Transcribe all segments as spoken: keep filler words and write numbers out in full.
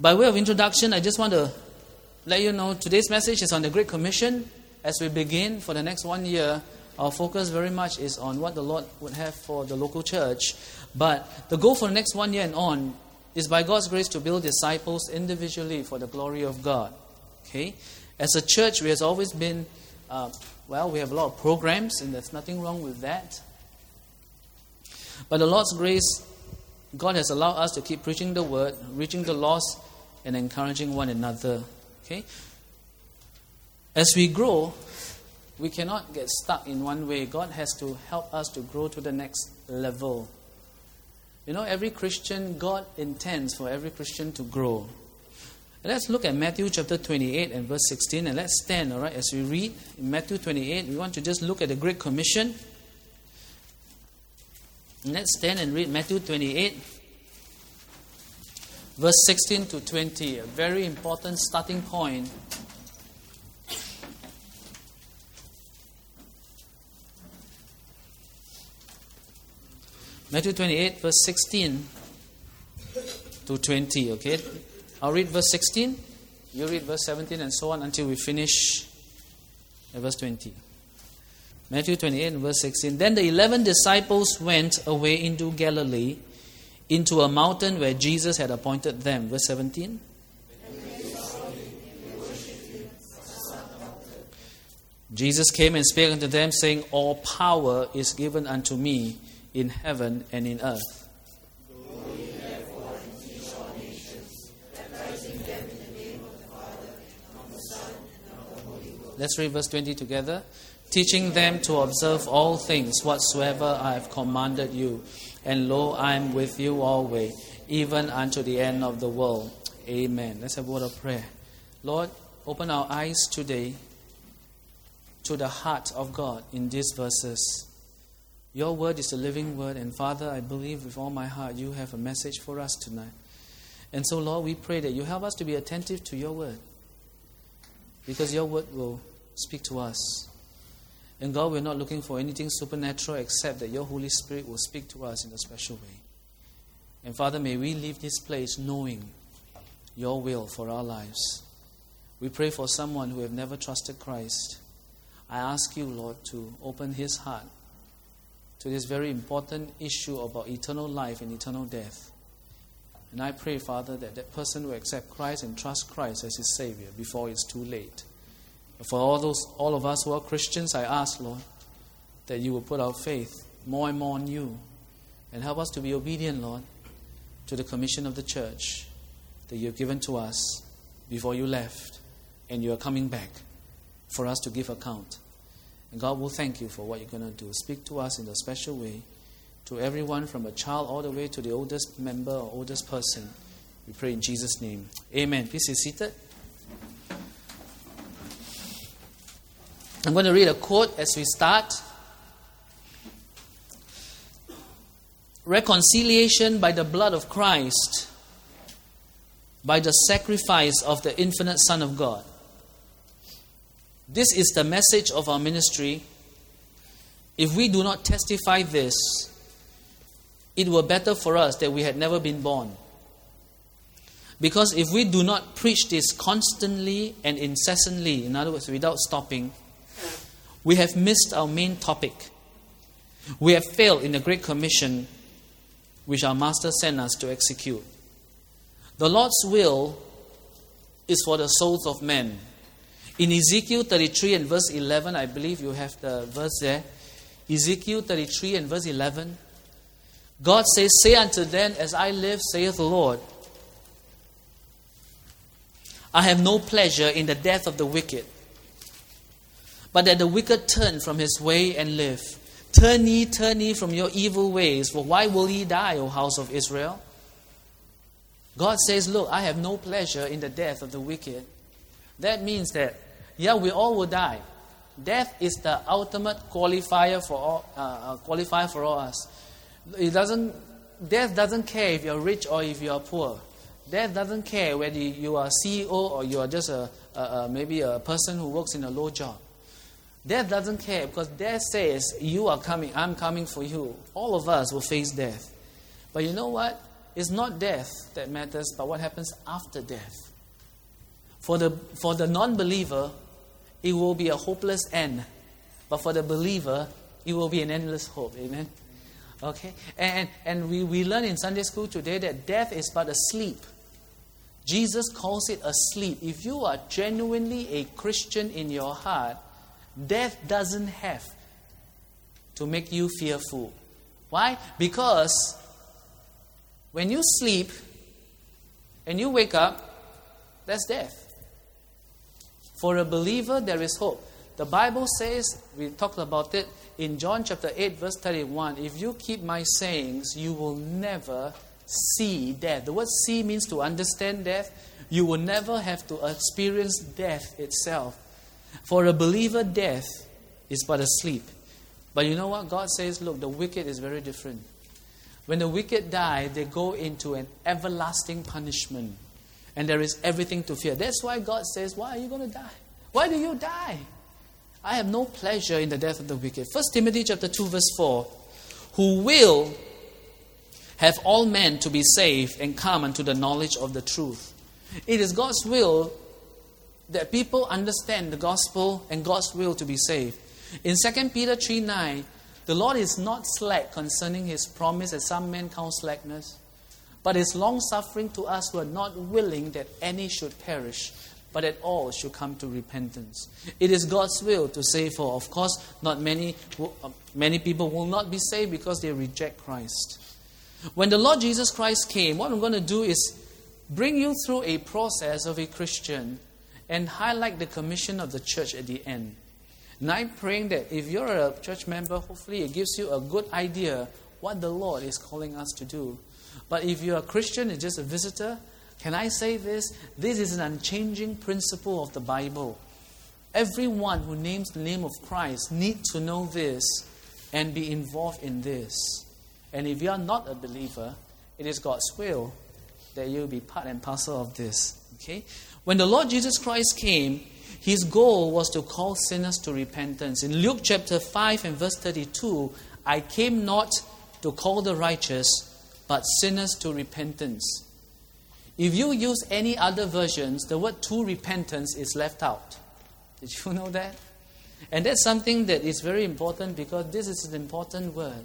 By way of introduction, I just want to let you know today's message is on the Great Commission. As we begin for the next one year, our focus very much is on what the Lord would have for the local church. But the goal for the next one year and on is by God's grace to build disciples individually for the glory of God. Okay? As a church, we have always been, uh, well, we have a lot of programs, and there's nothing wrong with that. By the Lord's grace, God has allowed us to keep preaching the word, reaching the lost, and encouraging one another. Okay? As we grow, we cannot get stuck in one way. God has to help us to grow to the next level. You know, every Christian, God intends for every Christian to grow. Let's look at Matthew chapter twenty-eight and verse sixteen, and let's stand, all right, as we read in Matthew twenty-eight. We want to just look at the Great Commission. And let's stand and read Matthew twenty-eight, verse sixteen to twenty, a very important starting point. Matthew twenty-eight, verse sixteen to twenty, okay? I'll read verse sixteen, you read verse seventeen, and so on until we finish at verse twenty. Matthew twenty-eight, verse sixteen. Then the eleven disciples went away into Galilee, into a mountain where Jesus had appointed them. Verse seventeen. Jesus came and spake unto them, saying, All power is given unto me in heaven and in earth. Let's read verse twenty together. Teaching them to observe all things whatsoever I have commanded you. And lo, I am with you always, even unto the end of the world. Amen. Let's have a word of prayer. Lord, open our eyes today to the heart of God in these verses. Your word is a living word, and Father, I believe with all my heart you have a message for us tonight. And so, Lord, we pray that you help us to be attentive to your word, because your word will speak to us. And God, we're not looking for anything supernatural except that your Holy Spirit will speak to us in a special way. And Father, may we leave this place knowing your will for our lives. We pray for someone who have never trusted Christ. I ask you, Lord, to open his heart to this very important issue about eternal life and eternal death. And I pray, Father, that that person will accept Christ and trust Christ as his Savior before it's too late. For all those, all of us who are Christians, I ask, Lord, that you will put our faith more and more on you and help us to be obedient, Lord, to the commission of the church that you have given to us before you left, and you are coming back for us to give account. And God will thank you for what you're going to do. Speak to us in a special way, to everyone from a child all the way to the oldest member or oldest person. We pray in Jesus' name. Amen. Please be seated. I'm going to read a quote as we start. Reconciliation by the blood of Christ, by the sacrifice of the infinite Son of God. This is the message of our ministry. If we do not testify this, it were better for us that we had never been born. Because if we do not preach this constantly and incessantly, in other words, without stopping, we have missed our main topic. We have failed in the Great Commission which our Master sent us to execute. The Lord's will is for the souls of men. In Ezekiel thirty-three and verse eleven, I believe you have the verse there. Ezekiel thirty-three and verse eleven. God says, Say unto them, As I live, saith the Lord, I have no pleasure in the death of the wicked, but that the wicked turn from his way and live. Turn ye, turn ye from your evil ways, for why will ye die, O house of Israel? God says, look, I have no pleasure in the death of the wicked. That means that, yeah, we all will die. Death is the ultimate qualifier for all, uh, qualifier for all us. It doesn't. Death doesn't care if you're rich or if you're poor. Death doesn't care whether you are C E O or you are just a, a, a maybe a person who works in a low job. Death doesn't care, because death says, you are coming, I'm coming for you. All of us will face death. But you know what? it's not death that matters, but what happens after death. For the, for the non-believer, it will be a hopeless end. But for the believer, it will be an endless hope. Amen? Okay? And, and we, we learn in Sunday school today that death is but a sleep. Jesus calls it a sleep. If you are genuinely a Christian in your heart, death doesn't have to make you fearful. Why? Because when you sleep and you wake up, that's death. For a believer, there is hope. The Bible says, we talked about it in John chapter eight, verse thirty-one, if you keep my sayings, you will never see death. The word see means to understand death. You will never have to experience death itself. For a believer, death is but a sleep. But you know what? God says, look, the wicked is very different. When the wicked die, they go into an everlasting punishment. And there is everything to fear. That's why God says, why are you going to die? Why do you die? I have no pleasure in the death of the wicked. First Timothy chapter two, verse four. Who will have all men to be saved and come unto the knowledge of the truth. It is God's will that people understand the gospel and God's will to be saved. In Second Peter three nine, the Lord is not slack concerning His promise, as some men count slackness, but is long-suffering to us who are not willing that any should perish, but that all should come to repentance. It is God's will to save all. Of course, not many, many people will not be saved because they reject Christ. When the Lord Jesus Christ came, what I'm going to do is bring you through a process of a Christian and highlight the commission of the church at the end. And I'm praying that if you're a church member, hopefully it gives you a good idea what the Lord is calling us to do. But if you're a Christian and just a visitor, can I say this? This is an unchanging principle of the Bible. Everyone who names the name of Christ needs to know this and be involved in this. And if you are not a believer, it is God's will that you be part and parcel of this. Okay? When the Lord Jesus Christ came, His goal was to call sinners to repentance. In Luke chapter five and verse thirty-two, I came not to call the righteous, but sinners to repentance. If you use any other versions, the word to repentance is left out. Did you know that? And that's something that is very important because this is an important word.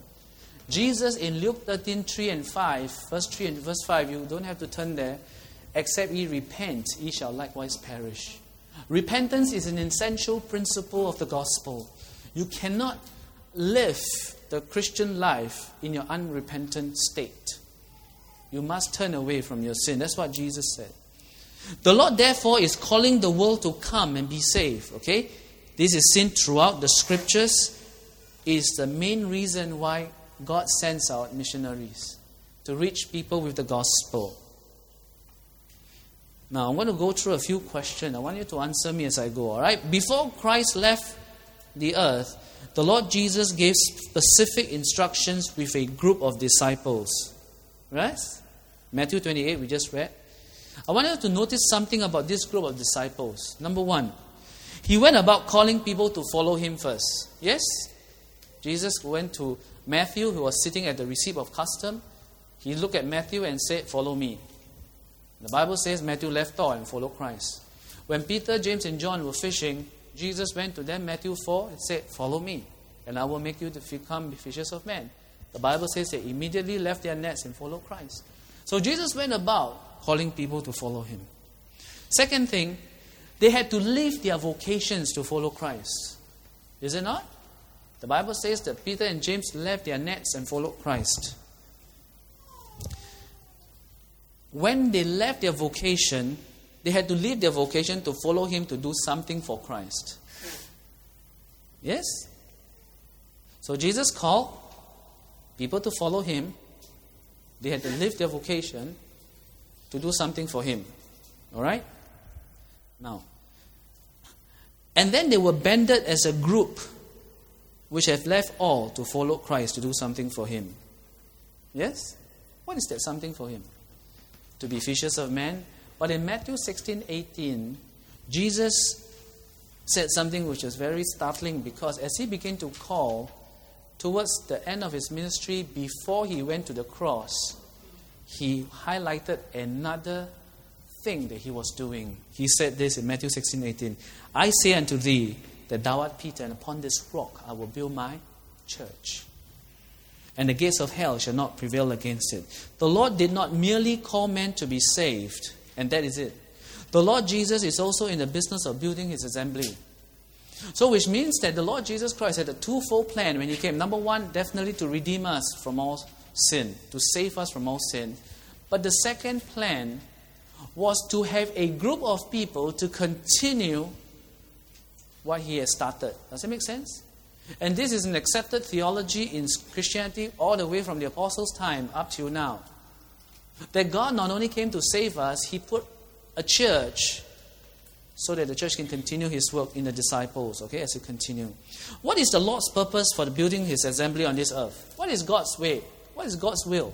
Jesus in Luke thirteen, three and five, verse three and verse five, you don't have to turn there. Except ye repent, ye shall likewise perish. Repentance is an essential principle of the gospel. You cannot live the Christian life in your unrepentant state. You must turn away from your sin. That's what Jesus said. The Lord, therefore, is calling the world to come and be saved. Okay? This is seen throughout the scriptures. It is the main reason why God sends out missionaries to reach people with the gospel. Now, I'm going to go through a few questions. I want you to answer me as I go. All right? Before Christ left the earth, the Lord Jesus gave specific instructions with a group of disciples. Right? Matthew twenty-eight, we just read. I want you to notice something about this group of disciples. Number one, He went about calling people to follow Him first. Yes? Jesus went to Matthew, who was sitting at the receipt of custom. He looked at Matthew and said, follow me. The Bible says Matthew left all and followed Christ. When Peter, James, and John were fishing, Jesus went to them, Matthew four, and said, follow me, and I will make you to become fishers of men. The Bible says they immediately left their nets and followed Christ. So Jesus went about calling people to follow Him. Second thing, they had to leave their vocations to follow Christ. Is it not? The Bible says that Peter and James left their nets and followed Christ. When they left their vocation, they had to leave their vocation to follow Him to do something for Christ. Yes? So Jesus called people to follow Him. They had to leave their vocation to do something for Him. Alright? Now, and then they were banded as a group which have left all to follow Christ to do something for Him. Yes? What is that something for Him? To be fishers of men. But in Matthew sixteen eighteen, Jesus said something which was very startling because as He began to call towards the end of His ministry, before He went to the cross, he highlighted another thing that he was doing. He said this in Matthew sixteen eighteen. I say unto thee that thou art Peter, and upon this rock I will build my church. And the gates of hell shall not prevail against it. The Lord did not merely call men to be saved, and that is it. The Lord Jesus is also in the business of building his assembly. So which means that the Lord Jesus Christ had a twofold plan when he came. Number one, definitely to redeem us from all sin, to save us from all sin. But the second plan was to have a group of people to continue what he has started. Does that make sense? And this is an accepted theology in Christianity all the way from the apostles' time up till now. That God not only came to save us, he put a church so that the church can continue his work in the disciples, okay, as we continue. What is the Lord's purpose for building his assembly on this earth? What is God's way? What is God's will?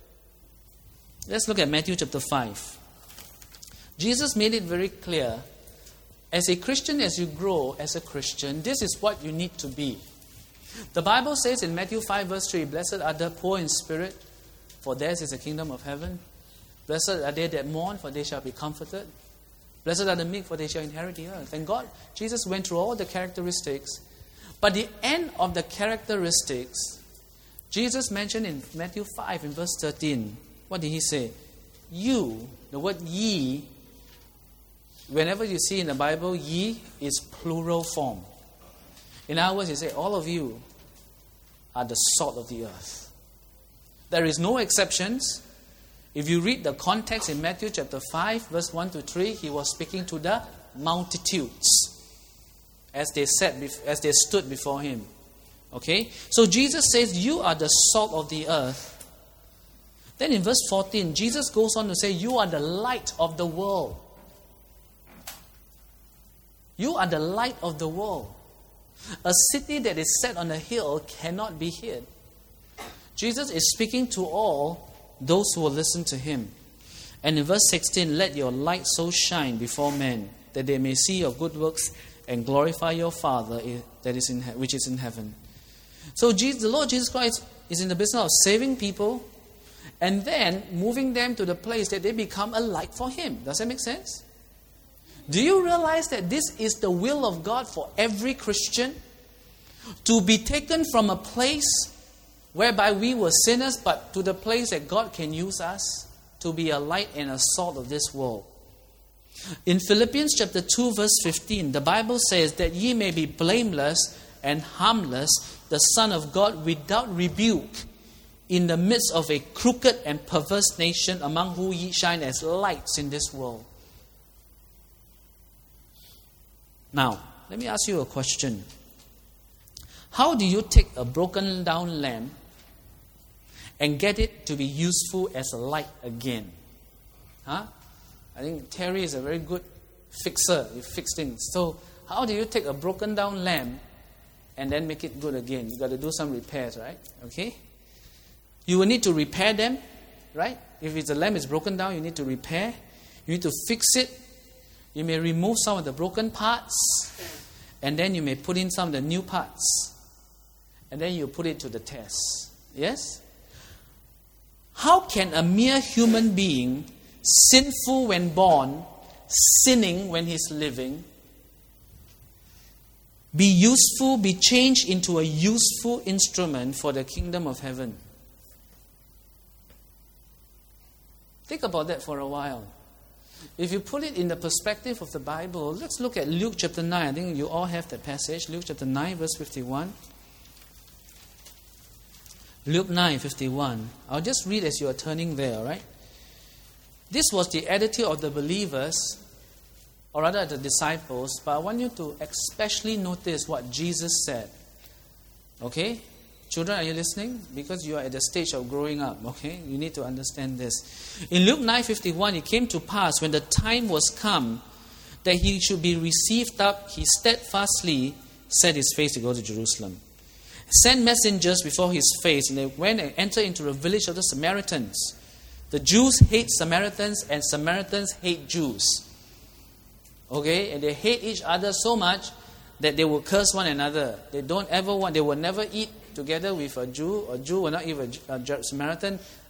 Let's look at Matthew chapter five. Jesus made it very clear. As a Christian, as you grow as a Christian, this is what you need to be. The Bible says in Matthew five verse three, blessed are the poor in spirit, for theirs is the kingdom of heaven. Blessed are they that mourn, for they shall be comforted. Blessed are the meek, for they shall inherit the earth. And God, Jesus went through all the characteristics. But the end of the characteristics, Jesus mentioned in Matthew five in verse thirteen. What did he say? You, the word ye, whenever you see in the Bible, ye is plural form. In other words, you say, all of you are the salt of the earth. There is no exceptions. If you read the context in Matthew chapter five, verse one to three, he was speaking to the multitudes as they sat, as they stood before him. Okay? So Jesus says, you are the salt of the earth. Then in verse fourteen, Jesus goes on to say, you are the light of the world. You are the light of the world. A city that is set on a hill cannot be hid. Jesus is speaking to all those who will listen to him. And in verse sixteen, let your light so shine before men that they may see your good works and glorify your Father that is in he- which is in heaven. So Jesus, the Lord Jesus Christ is in the business of saving people and then moving them to the place that they become a light for him. Does that make sense? Do you realize that this is the will of God for every Christian? To be taken from a place whereby we were sinners, but to the place that God can use us to be a light and a salt of this world. In Philippians chapter two verse fifteen, the Bible says that ye may be blameless and harmless, the Son of God without rebuke, in the midst of a crooked and perverse nation, among whom ye shine as lights in this world. Now, let me ask you a question. How do you take a broken down lamp and get it to be useful as a light again? Huh? I think Terry is a very good fixer. You fix things. So, how do you take a broken down lamp and then make it good again? You got to do some repairs, right? Okay? You will need to repair them, right? If it's a lamp is broken down, you need to repair. You need to fix it. You may remove some of the broken parts, and then you may put in some of the new parts, and then you put it to the test. Yes? How can a mere human being, sinful when born, sinning when he's living, be useful, be changed into a useful instrument for the kingdom of heaven? Think about that for a while. If you put it in the perspective of the Bible, let's look at Luke chapter nine. I think you all have that passage. Luke chapter nine, verse fifty-one. Luke nine, fifty-one. I'll just read as you are turning there, all right? This was the attitude of the believers, or rather the disciples, but I want you to especially notice what Jesus said. Okay? Children, are you listening? Because you are at the stage of growing up, okay? You need to understand this. In Luke nine fifty-one, it came to pass when the time was come that he should be received up, he steadfastly set his face to go to Jerusalem. Sent messengers before his face, and they went and entered into the village of the Samaritans. The Jews hate Samaritans, and Samaritans hate Jews. Okay? And they hate each other so much that they will curse one another. They don't ever want, they will never eat together with a Jew, or Jew will not eat a Samaritan.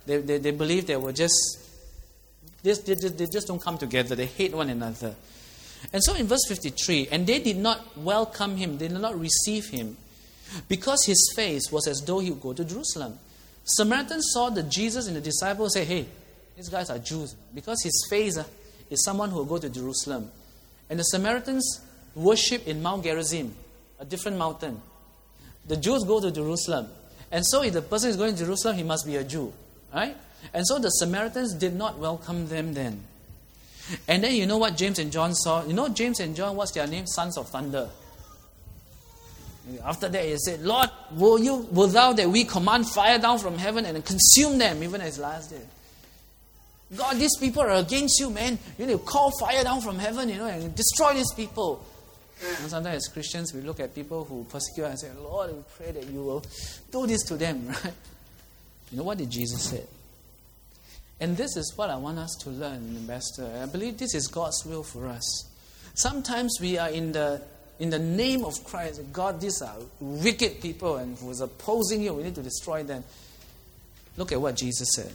They, they, they believe they were just, they, they, they just don't come together. They hate one another. And so in verse fifty-three, and they did not welcome him, they did not receive him, because his face was as though he would go to Jerusalem. Samaritans saw the Jesus and the disciples say, hey, these guys are Jews. Because his face uh, is someone who will go to Jerusalem. And the Samaritans worship in Mount Gerizim, a different mountain. The Jews go to Jerusalem. And so if the person is going to Jerusalem, he must be a Jew. Right? And so the Samaritans did not welcome them then. And then you know what James and John saw? You know James and John, what's their name? Sons of thunder. After that he said, Lord, will you, will thou that we command fire down from heaven and consume them even as last day? God, these people are against you, man. You need to call fire down from heaven, you know, and destroy these people. And sometimes as Christians, we look at people who persecute and say, Lord, we pray that you will do this to them, right? You know what did Jesus say? And this is what I want us to learn, Ambassador. I believe this is God's will for us. Sometimes we are in the in the name of Christ. God, these are wicked people and who is opposing you. We need to destroy them. Look at what Jesus said.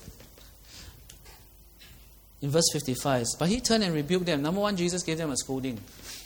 In verse fifty-five, but he turned and rebuked them. Number one, Jesus gave them a scolding.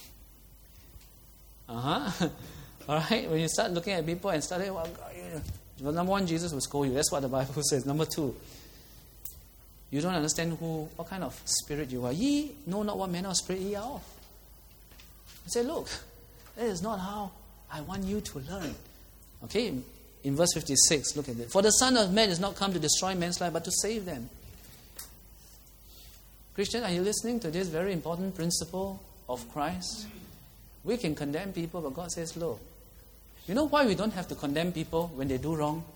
Uh-huh. All right? When you start looking at people and start, well, well, number one, Jesus will scold you. That's what the Bible says. Number two, you don't understand who, what kind of spirit you are. Ye know not what manner of spirit ye are of. He said, look, that is not how I want you to learn. Okay? In verse fifty-six, look at it. For the Son of Man is not come to destroy man's life, but to save them. Christian, are you listening to this very important principle of Christ? We can condemn people, but God says, look, you know why we don't have to condemn people when they do wrong?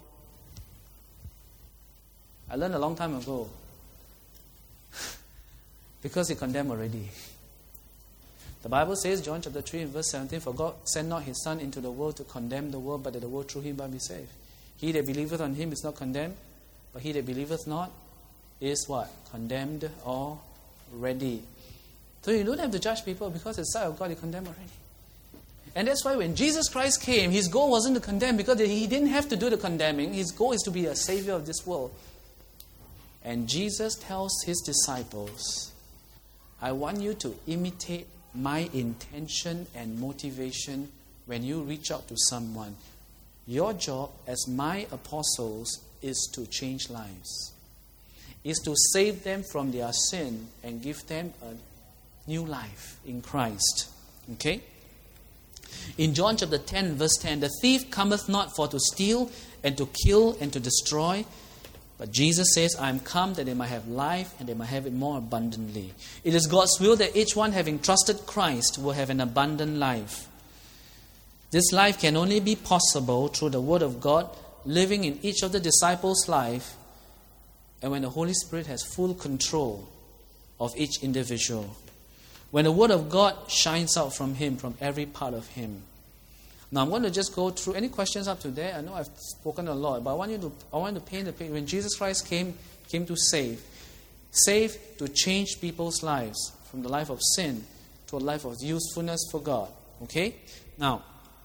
I learned a long time ago. Because he condemned already. The Bible says, John chapter three, verse seventeen, for God sent not his Son into the world to condemn the world, but that the world through him might be saved. He that believeth on him is not condemned, but he that believeth not is what? Condemned already. So you don't have to judge people because the sight of God is condemned already. And that's why when Jesus Christ came, his goal wasn't to condemn because he didn't have to do the condemning. His goal is to be a savior of this world. And Jesus tells his disciples, I want you to imitate my intention and motivation when you reach out to someone. Your job as my apostles is to change lives. Is to save them from their sin and give them a new life in Christ. Okay? In John chapter ten, verse ten, the thief cometh not for to steal and to kill and to destroy. But Jesus says, I am come that they might have life and they might have it more abundantly. It is God's will that each one having trusted Christ will have an abundant life. This life can only be possible through the Word of God living in each of the disciples' life and when the Holy Spirit has full control of each individual. When the Word of God shines out from him, from every part of him. Now I'm going to just go through any questions up to there. I know I've spoken a lot, but I want you to I want to paint the picture. When Jesus Christ came, came to save. Save to change people's lives from the life of sin to a life of usefulness for God. Okay? Now,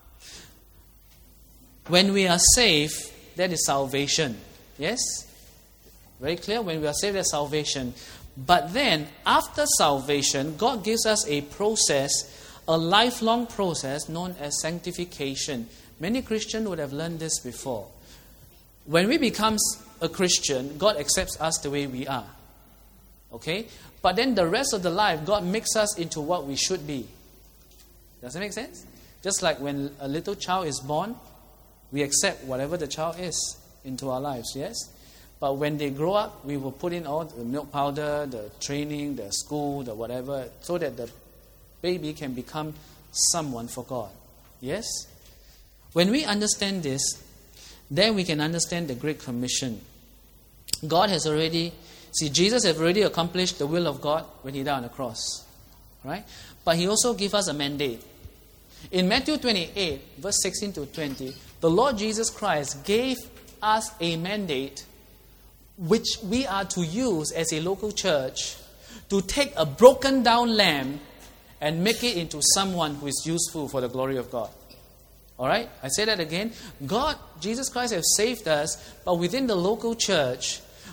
when we are saved, that is salvation. Yes? Very clear? When we are saved, that's salvation. But then, after salvation, God gives us a process, a lifelong process known as sanctification. Many Christians would have learned this before. When we become a Christian, God accepts us the way we are. Okay? But then the rest of the life, God makes us into what we should be. Does that make sense? Just like when a little child is born, we accept whatever the child is into our lives, yes? But when they grow up, we will put in all the milk powder, the training, the school, the whatever, so that the baby can become someone for God. Yes? When we understand this, then we can understand the Great Commission. God has already, see, Jesus has already accomplished the will of God when he died on the cross. Right? But he also gave us a mandate. In Matthew twenty-eight, verse sixteen to twenty, the Lord Jesus Christ gave us a mandate which we are to use as a local church to take a broken down lamb and make it into someone who is useful for the glory of God. Alright? I say that again. God, Jesus Christ has saved us, but within the local church,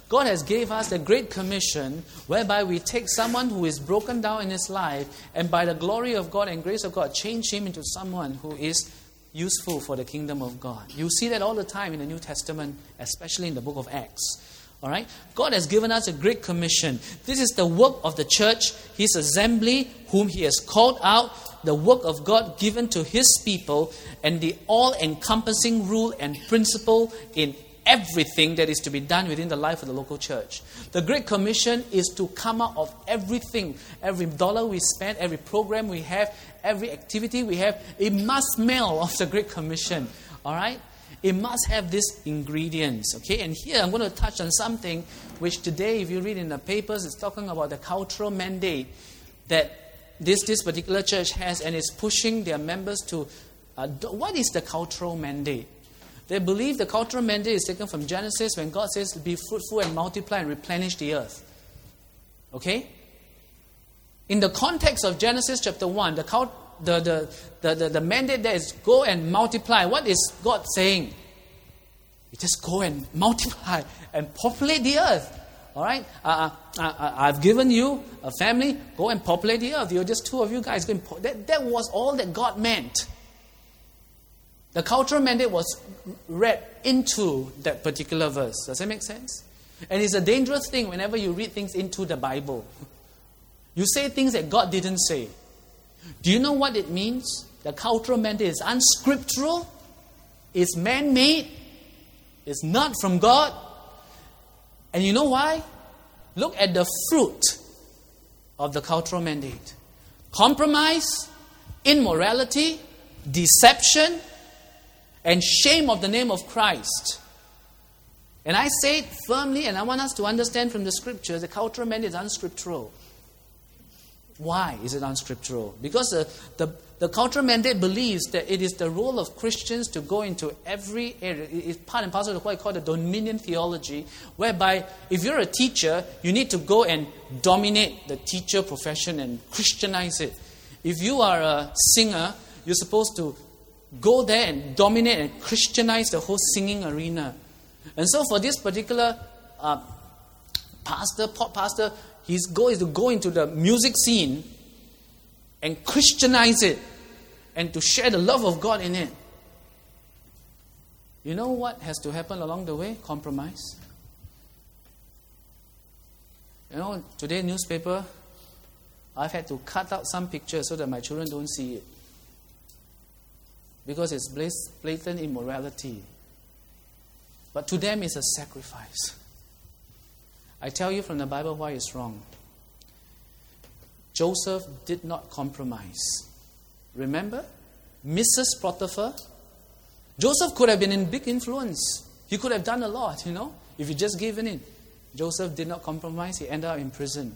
God has gave us the Great Commission, whereby we take someone who is broken down in his life, and by the glory of God and grace of God, change him into someone who is useful for the kingdom of God. You see that all the time in the New Testament, especially in the book of Acts. All right? God has given us a Great Commission. This is the work of the church, His assembly, whom He has called out, the work of God given to His people, and the all-encompassing rule and principle in everything that is to be done within the life of the local church. The Great Commission is to come out of everything. Every dollar we spend, every program we have, every activity we have, it must smell of the Great Commission. All right? It must have these ingredients, okay? And here I'm going to touch on something which today, if you read in the papers, it's talking about the cultural mandate that this, this particular church has, and is pushing their members to... Uh, what is the cultural mandate? They believe the cultural mandate is taken from Genesis when God says, be fruitful and multiply and replenish the earth. Okay? In the context of Genesis chapter one, the cult... The, the, the, the, the mandate there is go and multiply. What is God saying? You just go and multiply and populate the earth. All right? Uh, uh, I've given you a family. Go and populate the earth. You're just two of you guys. Going po- that, that was all that God meant. The cultural mandate was read into that particular verse. Does that make sense? And it's a dangerous thing whenever you read things into the Bible. You say things that God didn't say. Do you know what it means? The cultural mandate is unscriptural, it's man-made, it's not from God. And you know why? Look at the fruit of the cultural mandate. Compromise, immorality, deception, and shame of the name of Christ. And I say it firmly, and I want us to understand from the scriptures, the cultural mandate is unscriptural. Why is it unscriptural? Because the, the, the cultural mandate believes that it is the role of Christians to go into every area. It's part and parcel of what I call the dominion theology, whereby if you're a teacher, you need to go and dominate the teacher profession and Christianize it. If you are a singer, you're supposed to go there and dominate and Christianize the whole singing arena. And so for this particular uh, pastor, pop pastor, his goal is to go into the music scene and Christianize it and to share the love of God in it. You know what has to happen along the way? Compromise. You know, today's newspaper, I've had to cut out some pictures so that my children don't see it. Because it's blatant immorality. But to them it's a sacrifice. I tell you from the Bible why it's wrong. Joseph did not compromise. Remember? Missus Potiphar. Joseph could have been in big influence. He could have done a lot, you know, if he just given in. Joseph did not compromise. He ended up in prison.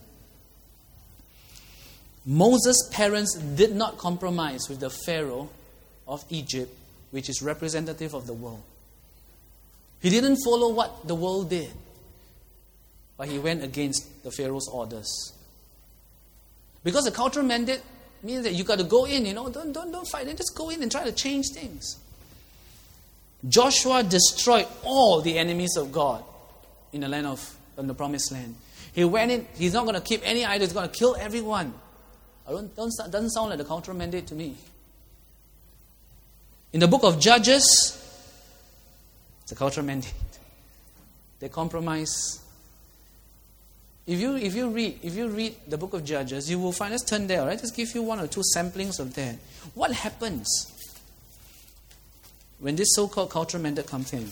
Moses' parents did not compromise with the Pharaoh of Egypt, which is representative of the world. He didn't follow what the world did. But he went against the Pharaoh's orders. Because the cultural mandate means that you got to go in, you know, don't, don't, don't fight, just go in and try to change things. Joshua destroyed all the enemies of God in the land of, in the promised land. He went in, he's not going to keep any idols, he's going to kill everyone. I don't, don't, doesn't sound like the cultural mandate to me. In the book of Judges, it's a cultural mandate. They compromise. If you if you read if you read the book of Judges, you will find, let's turn there, all right? Just give you one or two samplings of that. What happens when this so-called cultural mandate comes in?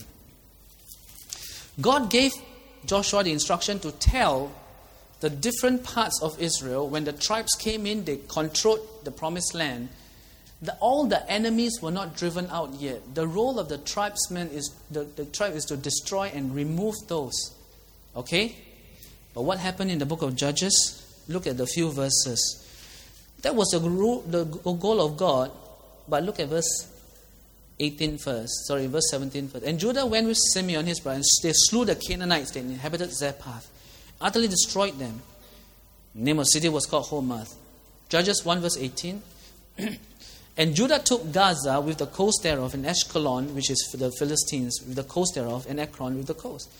God gave Joshua the instruction to tell the different parts of Israel, when the tribes came in, they controlled the promised land. The, all the enemies were not driven out yet. The role of the tribesmen is the, the tribe is to destroy and remove those. Okay? But what happened in the book of Judges? Look at the few verses. That was the, the goal of God. But look at verse eighteen first. Sorry, verse seventeen first. And Judah went with Simeon his brother, and they slew the Canaanites that inhabited Zarephath, utterly destroyed them. The name of the city was called Hormah. Judges one verse eighteen. And Judah took Gaza with the coast thereof, and Ashkelon, which is for the Philistines, with the coast thereof, and Ekron with the coast.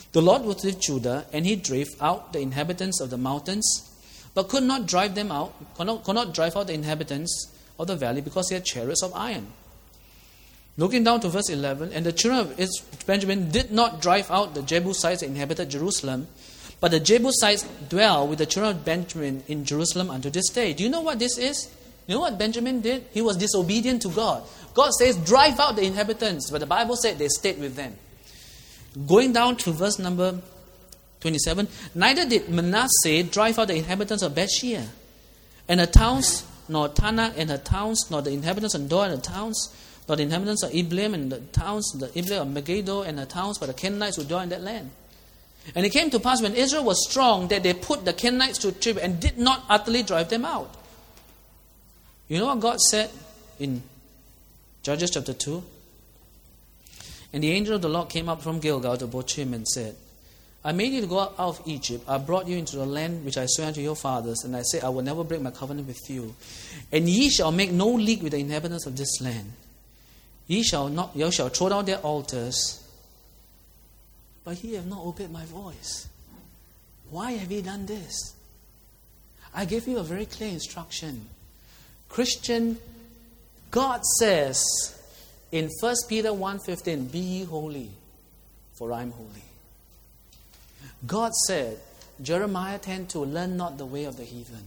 The Lord was with Judah, and he drave out the inhabitants of the mountains, but could not drive them out, could not, could not drive out the inhabitants of the valley, because he had chariots of iron. Looking down to verse eleven, and the children of Benjamin did not drive out the Jebusites that inhabited Jerusalem, but the Jebusites dwell with the children of Benjamin in Jerusalem unto this day. Do you know what this is? You know what Benjamin did? He was disobedient to God. God says, drive out the inhabitants, but the Bible said they stayed with them. Going down to verse number twenty-seven, neither did Manasseh drive out the inhabitants of Bethshean, and the towns, nor Tanakh and her towns, nor the inhabitants of Dor and the towns, nor the inhabitants of Ibleam and the towns, the Ibleam of Megiddo and the towns, but the Canaanites who dwell in that land. And it came to pass when Israel was strong that they put the Canaanites to tribute and did not utterly drive them out. You know what God said in Judges chapter two? And the angel of the Lord came up from Gilgal to Bochim and said, I made you to go out of Egypt. I brought you into the land which I swore unto your fathers. And I said, I will never break my covenant with you. And ye shall make no league with the inhabitants of this land. Ye shall not, ye shall throw down their altars. But ye have not obeyed my voice. Why have ye done this? I gave you a very clear instruction. Christian, God says in First Peter one fifteen, be ye holy, for I am holy. God said, Jeremiah ten two, learn not the way of the heathen.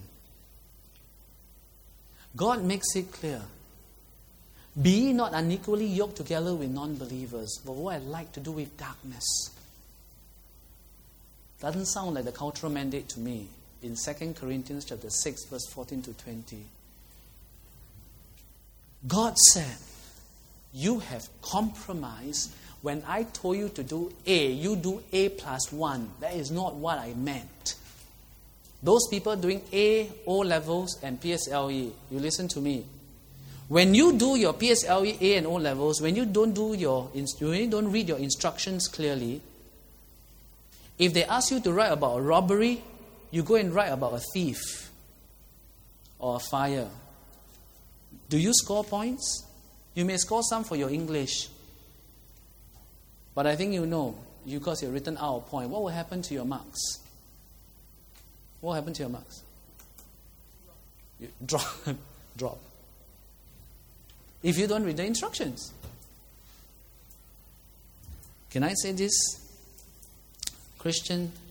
God makes it clear. Be ye not unequally yoked together with non-believers, but what I like to do with darkness. Doesn't sound like the cultural mandate to me in Second Corinthians chapter six, verse fourteen to twenty. God said, you have compromised. When I told you to do A, you do A plus one. That is not what I meant. Those people doing A, O levels, and P S L E, you listen to me. When you do your P S L E, A and O levels, when you don't do your, when you don't read your instructions clearly, if they ask you to write about a robbery, you go and write about a thief or a fire. Do you score points? You may score some for your English. But I think you know, because you've written out a point, what will happen to your marks? What will happen to your marks? You drop. drop. If you don't read the instructions. Can I say this? Christian,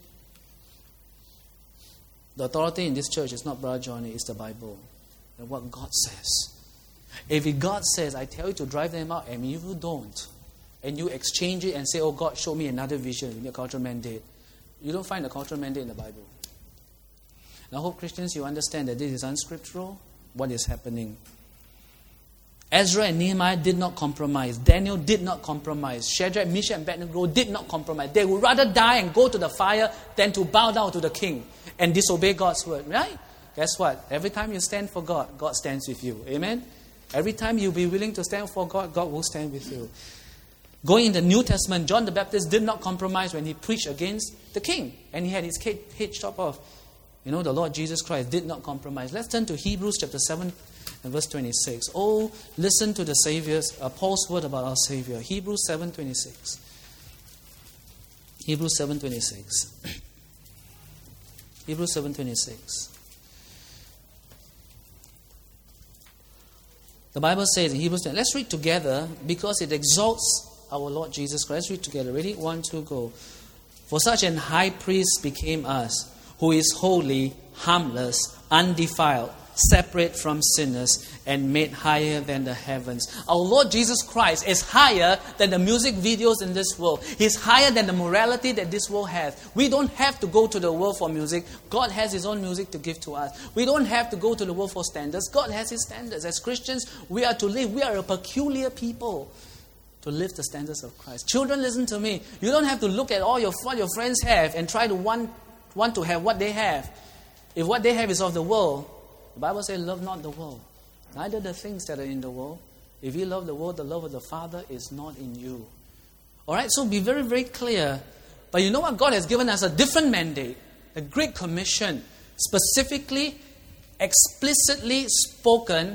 the authority in this church is not Brother Johnny, it's the Bible. And what God says. If God says, I tell you to drive them out, and if you don't, and you exchange it and say, oh, God, show me another vision in your cultural mandate, you don't find a cultural mandate in the Bible. And I hope, Christians, you understand that this is unscriptural, what is happening. Ezra and Nehemiah did not compromise. Daniel did not compromise. Shadrach, Meshach, and Abednego did not compromise. They would rather die and go to the fire than to bow down to the king and disobey God's word, right? Guess what? Every time you stand for God, God stands with you. Amen? Every time you be willing to stand for God, God will stand with you. Going in the New Testament, John the Baptist did not compromise when he preached against the king. And he had his head chopped off. You know, the Lord Jesus Christ did not compromise. Let's turn to Hebrews chapter seven and verse twenty-six. Oh, listen to the Savior's, uh, Paul's word about our Savior. Hebrews seven twenty-six. Hebrews seven twenty-six. Hebrews seven twenty-six. The Bible says in Hebrews ten, let's read together because it exalts our Lord Jesus Christ. Let's read together. Ready? One, two, go. For such an high priest became us, who is holy, harmless, undefiled, separate from sinners, and made higher than the heavens. Our Lord Jesus Christ is higher than the music videos in this world. He's higher than the morality that this world has. We don't have to go to the world for music. God has His own music to give to us. We don't have to go to the world for standards. God has His standards. As Christians, we are to live. We are a peculiar people to live the standards of Christ. Children, listen to me. You don't have to look at all your what your friends have and try to want, want to have what they have. If what they have is of the world, the Bible says, love not the world, neither the things that are in the world. If you love the world, the love of the Father is not in you. Alright, so be very, very clear. But you know what? God has given us a different mandate, a great commission, specifically, explicitly spoken,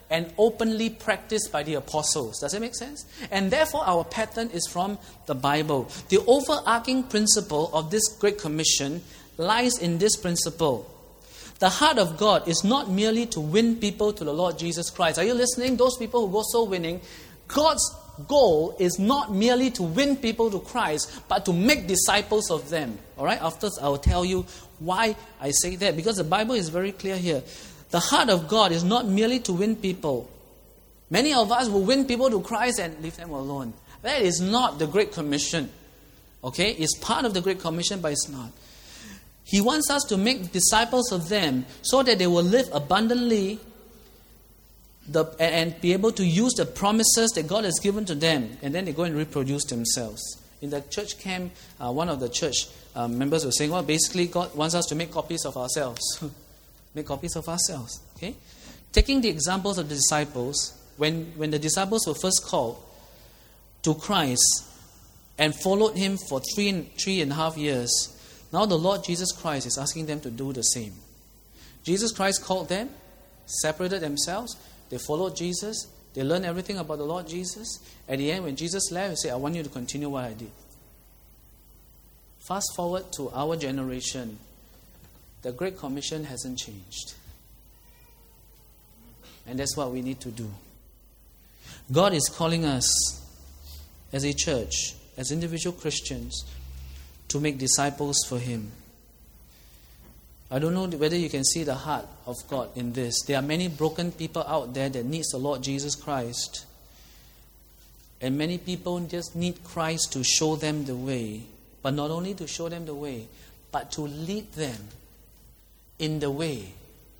and openly practiced by the apostles. Does that make sense? And therefore our pattern is from the Bible. The overarching principle of this Great Commission lies in this principle. The heart of God is not merely to win people to the Lord Jesus Christ. Are you listening? Those people who go soul winning, God's goal is not merely to win people to Christ, but to make disciples of them. All right? After I will tell you why I say that, because the Bible is very clear here. The heart of God is not merely to win people. Many of us will win people to Christ and leave them alone. That is not the Great Commission. Okay? It's part of the Great Commission, but it's not. He wants us to make disciples of them so that they will live abundantly the, and be able to use the promises that God has given to them, and then they go and reproduce themselves. In the church camp, uh, one of the church uh, members was saying, well, basically God wants us to make copies of ourselves. Make copies of ourselves. Okay? Taking the examples of the disciples, when, when the disciples were first called to Christ and followed him for three and, three and a half years, now the Lord Jesus Christ is asking them to do the same. Jesus Christ called them, separated themselves, they followed Jesus, they learned everything about the Lord Jesus. At the end, when Jesus left, he said, I want you to continue what I did. Fast forward to our generation, the Great Commission hasn't changed. And that's what we need to do. God is calling us as a church, as individual Christians, to make disciples for Him. I don't know whether you can see the heart of God in this. There are many broken people out there that needs the Lord Jesus Christ. And many people just need Christ to show them the way. But not only to show them the way, but to lead them in the way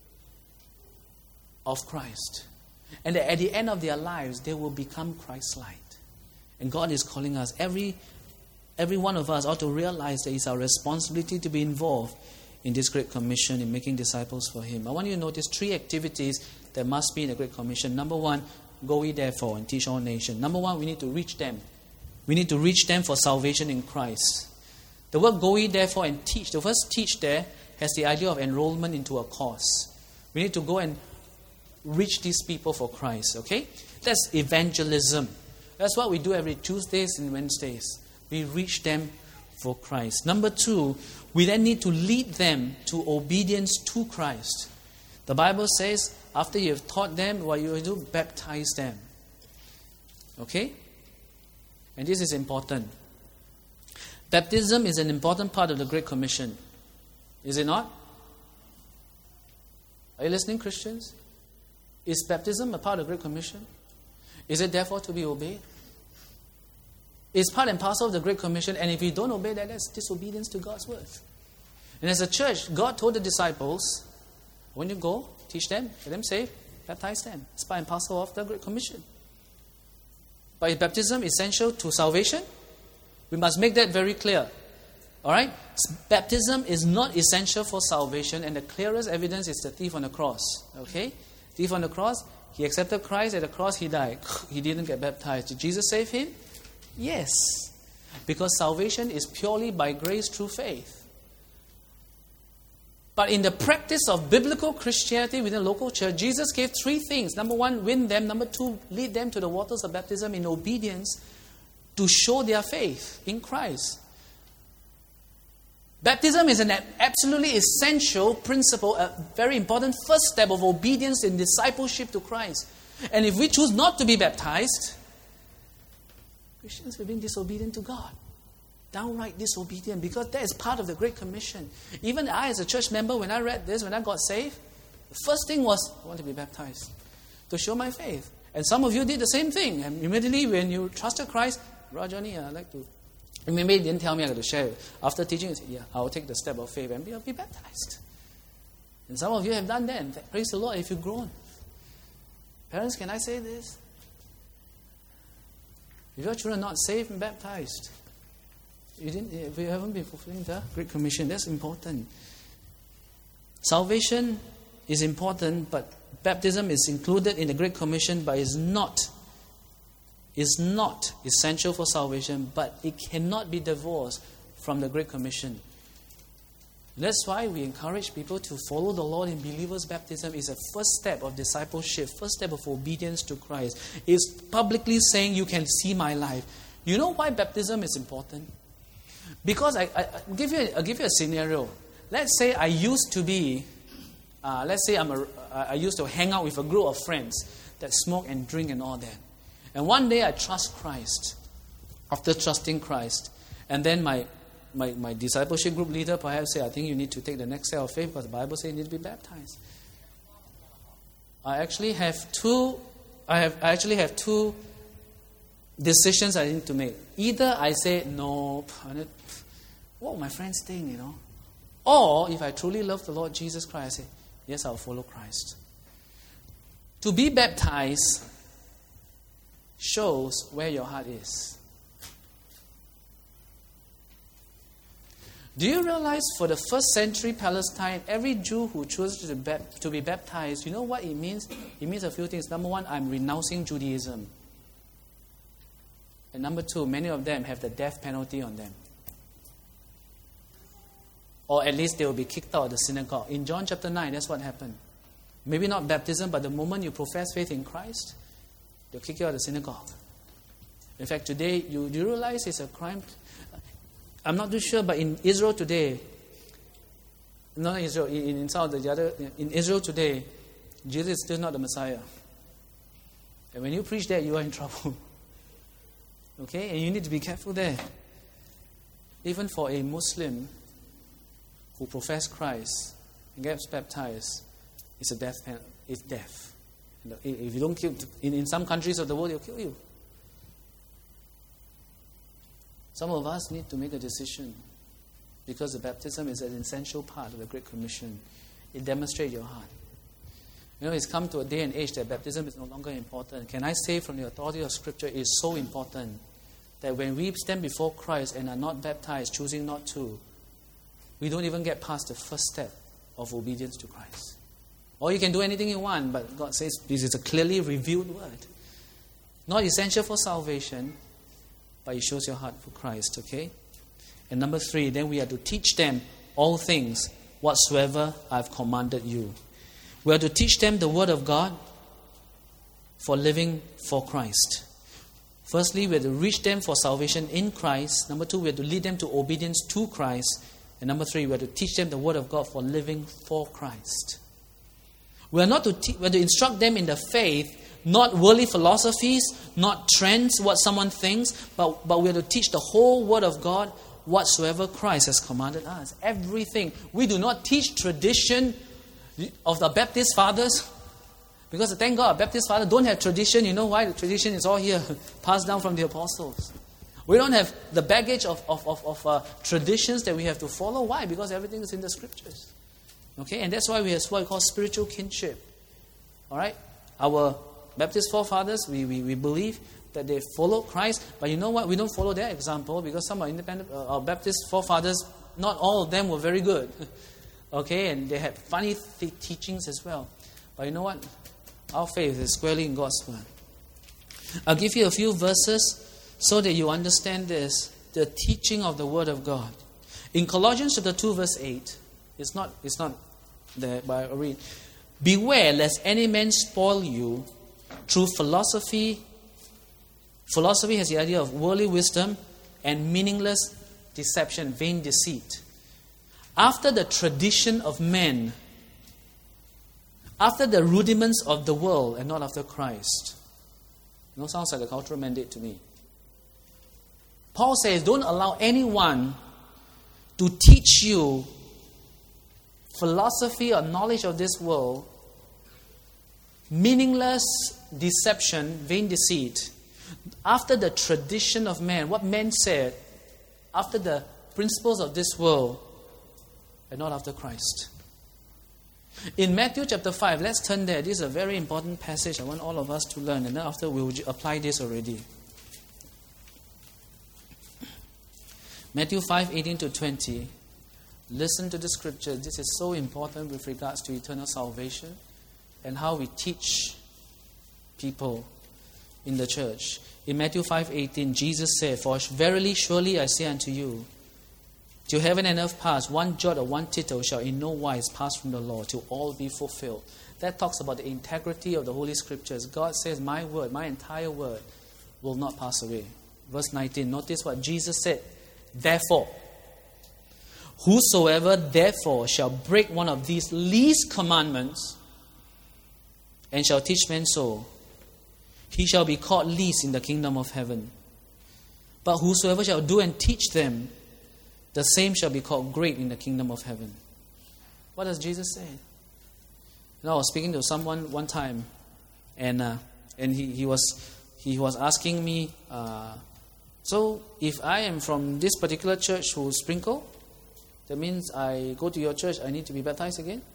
of Christ. And that at the end of their lives, they will become Christ-like. And God is calling us, every Every one of us ought to realize that it's our responsibility to be involved in this Great Commission, in making disciples for Him. I want you to notice three activities that must be in the Great Commission. Number one, go ye therefore and teach all nations. Number one, we need to reach them. We need to reach them for salvation in Christ. The word go ye therefore and teach, the first teach there has the idea of enrollment into a course. We need to go and reach these people for Christ, okay? That's evangelism. That's what we do every Tuesdays and Wednesdays. We reach them for Christ. Number two, we then need to lead them to obedience to Christ. The Bible says, after you have taught them, what you do, baptize them. Okay? And this is important. Baptism is an important part of the Great Commission. Is it not? Are you listening, Christians? Is baptism a part of the Great Commission? Is it therefore to be obeyed? It's part and parcel of the Great Commission, and if you don't obey that, that's disobedience to God's word. And as a church, God told the disciples, when you go, teach them, get them saved, baptize them. It's part and parcel of the Great Commission. But is baptism essential to salvation? We must make that very clear. Alright? Baptism is not essential for salvation, and the clearest evidence is the thief on the cross. Okay? Thief on the cross, he accepted Christ, at the cross he died. He didn't get baptized. Did Jesus save him? Yes, because salvation is purely by grace through faith. But in the practice of biblical Christianity within the local church, Jesus gave three things. Number one, win them. Number two, lead them to the waters of baptism in obedience to show their faith in Christ. Baptism is an absolutely essential principle, a very important first step of obedience in discipleship to Christ. And if we choose not to be baptized, Christians are being disobedient to God. Downright disobedient, because that is part of the Great Commission. Even I, as a church member, when I read this, when I got saved, the first thing was, I want to be baptized to show my faith. And some of you did the same thing. And immediately when you trusted Christ, Rajani, I'd like to, and maybe you didn't tell me I got to share it. After teaching, you said, yeah, I'll take the step of faith and be, I'll be baptized. And some of you have done that. Praise the Lord if you've grown. Parents, can I say this? If your children are not saved and baptized, you didn't, if you haven't been fulfilling the Great Commission, that's important. Salvation is important, but baptism is included in the Great Commission, but is not, is not essential for salvation, but it cannot be divorced from the Great Commission. That's why we encourage people to follow the Lord in believers' baptism. Is a first step of discipleship, first step of obedience to Christ. It's publicly saying, you can see my life. You know why baptism is important? Because I, I, I'll give you, I'll give you a scenario. Let's say I used to be, uh, let's say I'm a, I used to hang out with a group of friends that smoke and drink and all that. And one day I trust Christ. After trusting Christ, and then my My, my discipleship group leader perhaps say, I think you need to take the next step of faith because the Bible says you need to be baptized. I actually have two I have I actually have two decisions I need to make. Either I say, nope, I need, what my friends think, you know. Or if I truly love the Lord Jesus Christ, I say, yes, I'll follow Christ. To be baptized shows where your heart is. Do you realize for the first century Palestine, every Jew who chose to, be, to be baptized, you know what it means? It means a few things. Number one, I'm renouncing Judaism. And number two, many of them have the death penalty on them. Or at least they will be kicked out of the synagogue. In John chapter nine, that's what happened. Maybe not baptism, but the moment you profess faith in Christ, they'll kick you out of the synagogue. In fact, today, you, do you realize it's a crime? I'm not too sure, but in Israel today, not in Israel, in, in South, the other, in Israel today, Jesus is still not the Messiah. And when you preach that, you are in trouble. Okay? And you need to be careful there. Even for a Muslim who professes Christ and gets baptized, it's a death penalty. It's death. If you don't kill, in, in some countries of the world, they'll kill you. Some of us need to make a decision because the baptism is an essential part of the Great Commission. It demonstrates your heart. You know, it's come to a day and age that baptism is no longer important. Can I say from the authority of Scripture, it is so important that when we stand before Christ and are not baptized, choosing not to, we don't even get past the first step of obedience to Christ. Or you can do anything you want, but God says this is a clearly revealed word. Not essential for salvation, but it shows your heart for Christ, okay? And number three, then we are to teach them all things whatsoever I've commanded you. We are to teach them the Word of God for living for Christ. Firstly, we are to reach them for salvation in Christ. Number two, we are to lead them to obedience to Christ. And number three, we are to teach them the Word of God for living for Christ. We are not to te- we are to instruct them in the faith, not worldly philosophies, not trends, what someone thinks, but, but we are to teach the whole Word of God whatsoever Christ has commanded us. Everything. We do not teach tradition of the Baptist fathers, because thank God, Baptist fathers don't have tradition. You know why? The tradition is all here, passed down from the apostles. We don't have the baggage of, of, of, of uh, traditions that we have to follow. Why? Because everything is in the Scriptures. Okay, and that's why we have what we call spiritual kinship. All right? Our Baptist forefathers, we, we, we believe that they follow Christ. But you know what? We don't follow their example because some are independent. Uh, our Baptist forefathers, not all of them were very good. Okay, and they had funny th- teachings as well. But you know what? Our faith is squarely in God's Word. I'll give you a few verses so that you understand this, the teaching of the Word of God. In Colossians chapter two, verse eight, it's not, it's not there, but I'll read. Beware lest any man spoil you through philosophy. Philosophy has the idea of worldly wisdom and meaningless deception, vain deceit. After the tradition of men, after the rudiments of the world and not after Christ. You know, sounds like a cultural mandate to me. Paul says, don't allow anyone to teach you philosophy or knowledge of this world, meaningless deception, vain deceit, after the tradition of man, what men said, after the principles of this world, and not after Christ. In Matthew chapter five, let's turn there. This is a very important passage I want all of us to learn, and then after we will apply this already. Matthew five, eighteen to twenty. Listen to the scripture. This is so important with regards to eternal salvation and how we teach people in the church. In Matthew five eighteen, Jesus said, For verily, surely I say unto you, till heaven and earth pass, one jot or one tittle shall in no wise pass from the law, till all be fulfilled. That talks about the integrity of the Holy Scriptures. God says, my word, my entire word will not pass away. Verse nineteen, notice what Jesus said. Therefore, whosoever therefore shall break one of these least commandments and shall teach men so, he shall be called least in the kingdom of heaven. But whosoever shall do and teach them, the same shall be called great in the kingdom of heaven. What does Jesus say? You know, I was speaking to someone one time, and uh, and he, he was he was asking me, uh, so if I am from this particular church who sprinkle, that means I go to your church, I need to be baptized again?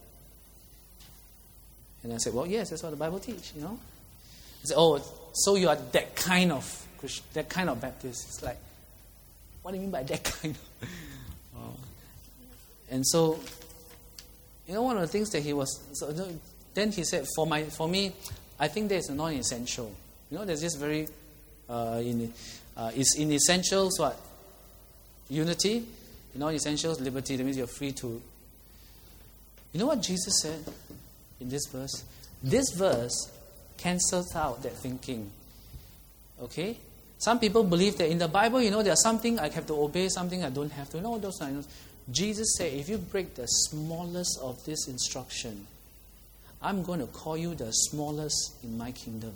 And I said, well, yes, that's what the Bible teaches, you know. He said, oh, so you are that kind of Christian, that kind of Baptist. It's like, what do you mean by that kind of? Wow. And so, you know, one of the things that he was, so then he said, for my, for me, I think that is non-essential. You know, there's this very, uh, in, uh, it's in essentials what? Unity. In non-essentials, liberty. That means you're free to. You know what Jesus said in this verse? This verse cancels out that thinking. Okay? Some people believe that in the Bible, you know, there's something I have to obey, something I don't have to. No, those are not. Jesus said, if you break the smallest of this instruction, I'm going to call you the smallest in my kingdom.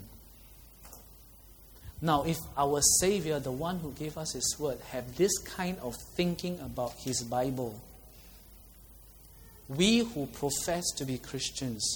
Now, if our Savior, the one who gave us His word, have this kind of thinking about His Bible, we who profess to be Christians,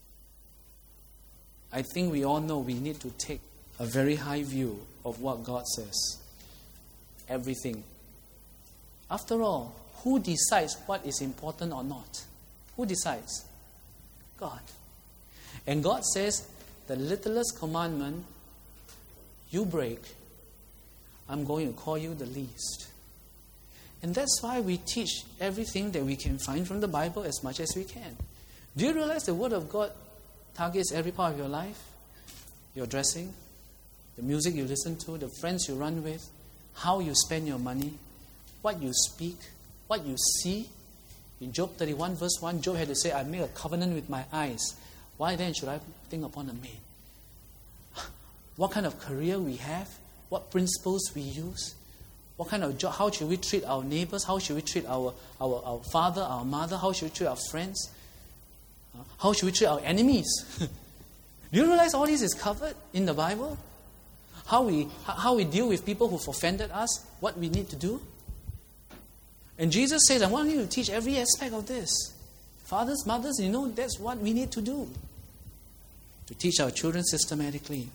I think we all know we need to take a very high view of what God says. Everything. After all, who decides what is important or not? Who decides? God. And God says, the littlest commandment you break, I'm going to call you the least. And that's why we teach everything that we can find from the Bible as much as we can. Do you realize the Word of God targets every part of your life? Your dressing, the music you listen to, the friends you run with, how you spend your money, what you speak, what you see. In Job thirty-one verse one, Job had to say, I make a covenant with my eyes. Why then should I think upon a maid? What kind of career we have, what principles we use, what kind of job, how should we treat our neighbors, how should we treat our, our, our father, our mother, how should we treat our friends, how should we treat our enemies? Do you realize all this is covered in the Bible? How we, how we deal with people who've offended us, what we need to do? And Jesus says, I want you to teach every aspect of this. Fathers, mothers, you know, that's what we need to do. To teach our children systematically.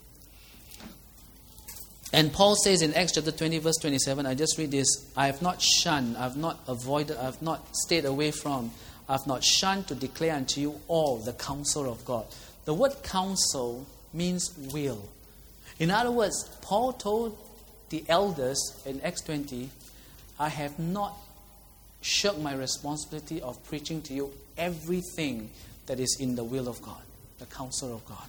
And Paul says in Acts chapter twenty, verse twenty-seven, I just read this, I have not shunned, I have not avoided, I have not stayed away from, I have not shunned to declare unto you all the counsel of God. The word counsel means will. In other words, Paul told the elders in Acts twenty, I have not shirked my responsibility of preaching to you everything that is in the will of God, the counsel of God.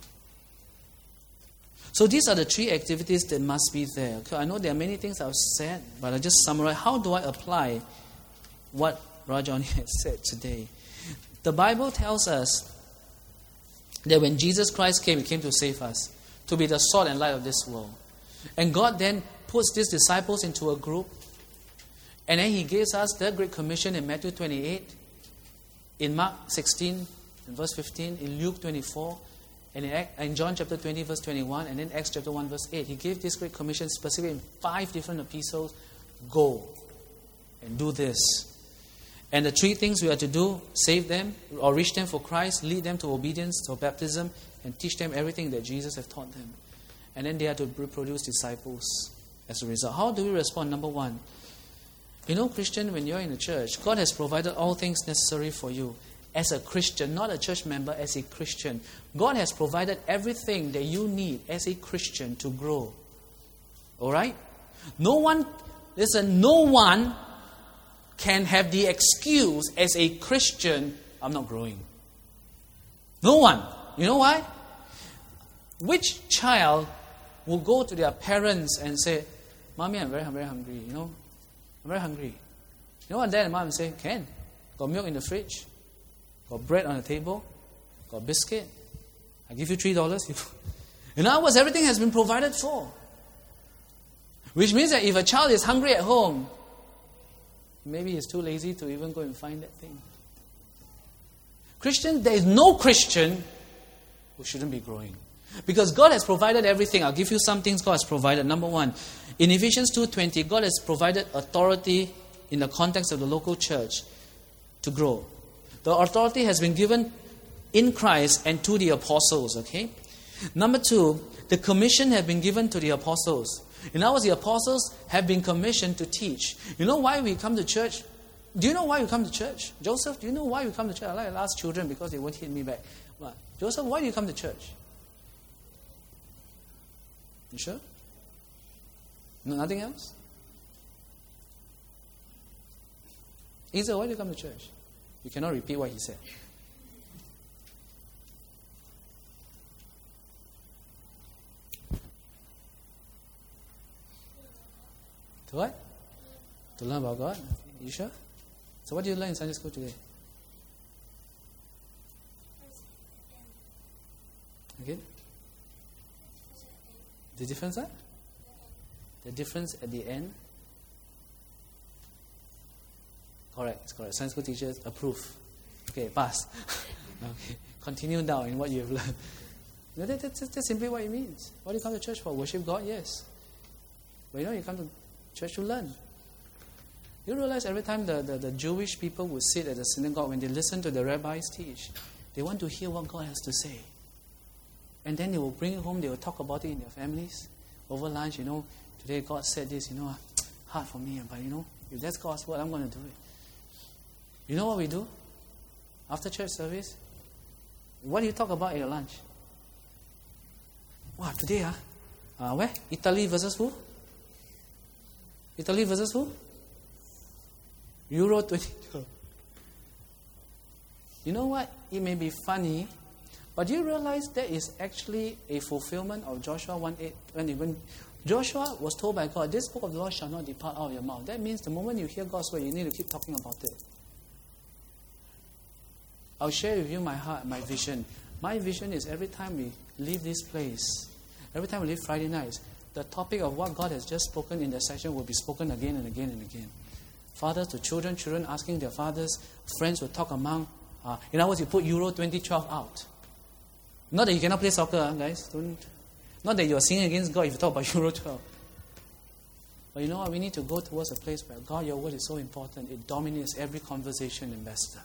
So these are the three activities that must be there. Okay, I know there are many things I've said, but I just summarize. How do I apply what Rajan has said today? The Bible tells us that when Jesus Christ came, He came to save us, to be the salt and light of this world. And God then puts these disciples into a group, and then He gives us the Great Commission in Matthew twenty-eight, in Mark sixteen, in verse fifteen, in Luke twenty-four, and in, in John chapter twenty, verse twenty-one, and then Acts chapter one, verse eight. He gave this Great Commission specifically in five different epistles. Go and do this. And the three things we are to do, save them, or reach them for Christ, lead them to obedience, to baptism, and teach them everything that Jesus has taught them. And then they are to produce disciples as a result. How do we respond? Number one, you know, Christian, when you're in a church, God has provided all things necessary for you. As a Christian, not a church member, as a Christian, God has provided everything that you need as a Christian to grow. Alright? No one, listen, no one can have the excuse as a Christian, I'm not growing. No one. You know why? Which child will go to their parents and say, Mommy, I'm very, very hungry, you know? I'm very hungry. You know what dad and mom say? Can. Got milk in the fridge. Got bread on the table. Got biscuit. I give you three dollars. In other words, everything has been provided for. Which means that if a child is hungry at home, maybe he's too lazy to even go and find that thing. Christian, there is no Christian who shouldn't be growing. Because God has provided everything. I'll give you some things God has provided. Number one, in Ephesians two twenty, God has provided authority in the context of the local church to grow. The authority has been given in Christ and to the apostles, okay? Number two, the commission has been given to the apostles. In other words, the apostles have been commissioned to teach. You know why we come to church? Do you know why you come to church? Joseph, do you know why you come to church? I like to ask children because they won't hit me back. But Joseph, why do you come to church? You sure? No, nothing else? Isa, why do you come to church? You cannot repeat what he said. To what? To learn about God? You sure? So what did you learn in Sunday school today? Okay? The difference, huh? The difference at the end? Correct, it's correct. Sunday school teachers approve. Okay, pass. Okay, continue down in what you have learned. No, that, that's, that's simply what it means. What do you come to church for? Worship God? Yes. But you know, you come to church to learn. You realize every time the, the, the Jewish people would sit at the synagogue, when they listen to the rabbis teach, they want to hear what God has to say. And then they will bring it home, they will talk about it in their families. Over lunch, you know, today God said this, you know, hard for me, but you know, if that's God's word, I'm going to do it. You know what we do? After church service, what do you talk about at your lunch? Wow, today, huh? Uh, where? Italy versus who? Italy versus who? Euro twenty twelve. You know what? It may be funny, but do you realize that is actually a fulfillment of Joshua one eight? When, when Joshua was told by God, this book of the law shall not depart out of your mouth. That means the moment you hear God's word, you need to keep talking about it. I'll share with you my heart, my vision. My vision is every time we leave this place, every time we leave Friday nights, the topic of what God has just spoken in the session will be spoken again and again and again. Fathers to children, children asking their fathers, friends will talk among. Uh, in other words, you put Euro twenty twelve out. Not that you cannot play soccer, huh, guys. Don't. Not that you are singing against God if you talk about Euro twelve. But you know what? We need to go towards a place where God, your word is so important. It dominates every conversation in Bethesda.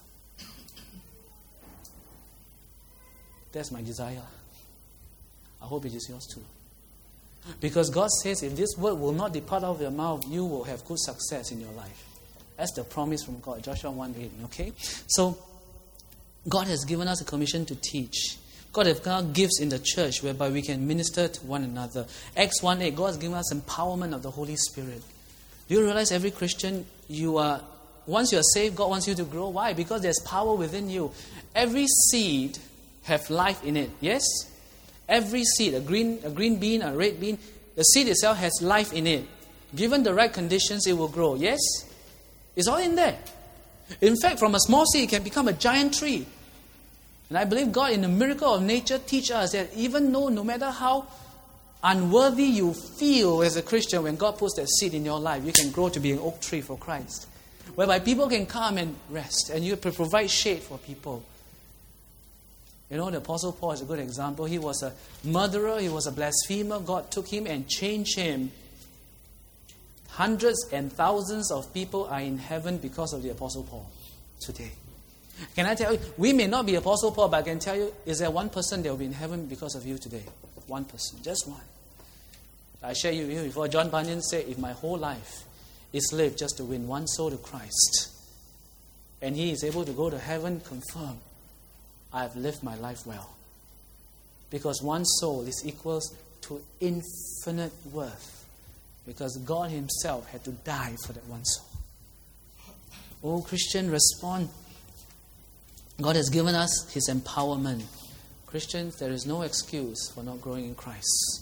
That's my desire. I hope it is yours too. Because God says, if this word will not depart out of your mouth, you will have good success in your life. That's the promise from God, Joshua one eight. Okay? So, God has given us a commission to teach. God has given us gifts in the church whereby we can minister to one another. Acts one eight, God has given us empowerment of the Holy Spirit. Do you realize every Christian, you are, once you are saved, God wants you to grow. Why? Because there's power within you. Every seed have life in it. Yes? Every seed, a green, a green bean, a red bean, the seed itself has life in it. Given the right conditions, it will grow. Yes? It's all in there. In fact, from a small seed, it can become a giant tree. And I believe God, in the miracle of nature, teach us that even though, no matter how unworthy you feel as a Christian, when God puts that seed in your life, you can grow to be an oak tree for Christ. Whereby people can come and rest, and you provide shade for people. You know, the Apostle Paul is a good example. He was a murderer. He was a blasphemer. God took him and changed him. Hundreds and thousands of people are in heaven because of the Apostle Paul today. Can I tell you, we may not be Apostle Paul, but I can tell you, is there one person that will be in heaven because of you today? One person. Just one. I share you with you before. John Bunyan said, if my whole life is lived just to win one soul to Christ, and he is able to go to heaven, confirm, I have lived my life well. Because one soul is equal to infinite worth. Because God himself had to die for that one soul. Oh, Christian, respond. God has given us his empowerment. Christians, there is no excuse for not growing in Christ.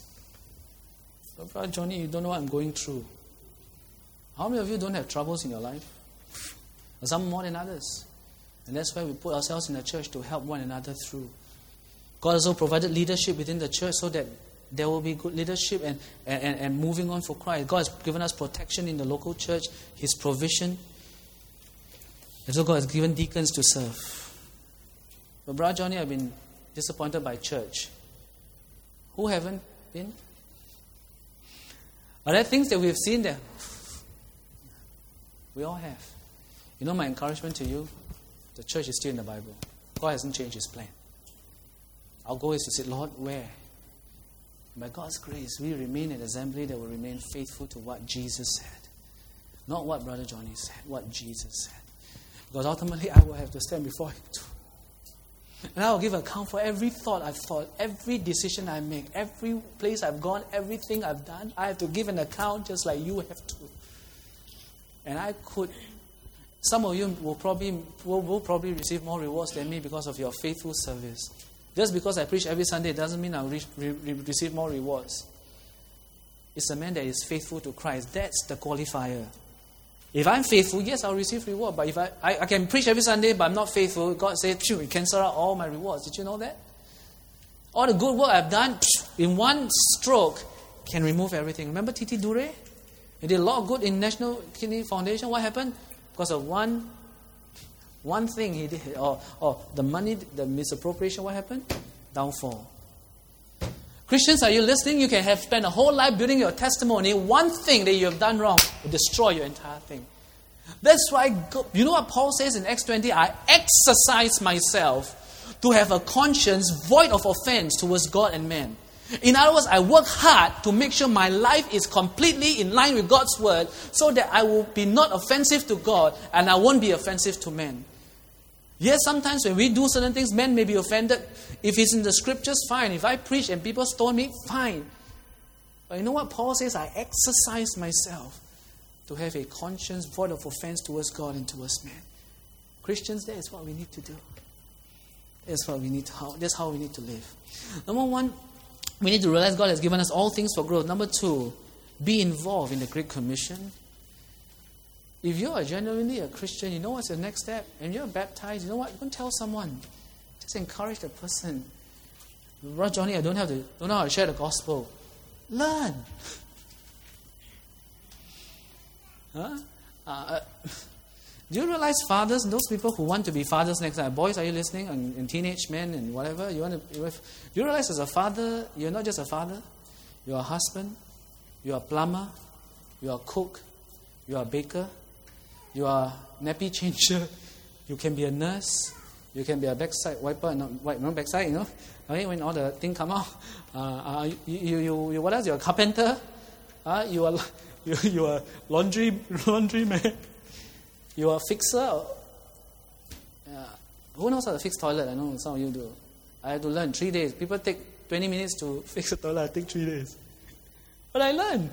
So, Brother Johnny, you don't know what I'm going through. How many of you don't have troubles in your life? Some more than others. And that's why we put ourselves in the church to help one another through. God also provided leadership within the church so that there will be good leadership and, and, and moving on for Christ. God has given us protection in the local church, His provision. And so God has given deacons to serve. But Brother Johnny, I've been disappointed by church. Who haven't been? Are there things that we've seen there? We all have. You know my encouragement to you? The church is still in the Bible. God hasn't changed His plan. Our goal is to say, Lord, where? By God's grace, we remain an assembly that will remain faithful to what Jesus said. Not what Brother Johnny said, what Jesus said. Because ultimately, I will have to stand before Him too. And I will give account for every thought I've thought, every decision I make, every place I've gone, everything I've done. I have to give an account just like you have to. And I could, some of you will probably will, will probably receive more rewards than me because of your faithful service. Just because I preach every Sunday doesn't mean I'll re- re- receive more rewards. It's a man that is faithful to Christ. That's the qualifier. If I'm faithful, yes, I'll receive reward. But if I, I, I can preach every Sunday, but I'm not faithful, God says, phew, He cancel out all my rewards. Did you know that? All the good work I've done, in one stroke, can remove everything. Remember T T Dure? He did a lot of good in National Kidney Foundation. What happened? Because of one one thing he did, or, or the money, the misappropriation, what happened? Downfall. Christians, are you listening? You can have spent a whole life building your testimony. One thing that you have done wrong will destroy your entire thing. That's why, God, you know what Paul says in Acts twenty? I exercise myself to have a conscience void of offense towards God and man. In other words, I work hard to make sure my life is completely in line with God's word so that I will be not offensive to God and I won't be offensive to men. Yes, sometimes when we do certain things, men may be offended. If it's in the scriptures, fine. If I preach and people stone me, fine. But you know what Paul says? I exercise myself to have a conscience void of offense towards God and towards men. Christians, that is what we need to do. That's what we need to, that's how we need to live. Number one, we need to realize God has given us all things for growth. Number two, be involved in the Great Commission. If you are genuinely a Christian, you know what's the next step? And you're baptized, you know what? Don't tell someone. Just encourage the person. Brother Johnny, I don't have to, don't know how to share the gospel. Learn. Huh? Uh, do you realize fathers, those people who want to be fathers next time, boys, are you listening? And, and teenage men and whatever, you want to. You have, do you realize as a father, you're not just a father, you're a husband, you're a plumber, you're a cook, you're a baker, you are a nappy changer, you can be a nurse, you can be a backside wiper, not wipe, not backside, you know. Okay, when all the thing come out, uh, uh, you, you, you, you, what else? You're a carpenter, uh, you are, you, you are laundry, laundry man. You are a fixer. Or, uh, who knows how to fix toilet? I know some of you do. I had to learn three days. People take twenty minutes to fix a toilet. I take three days. But I learned.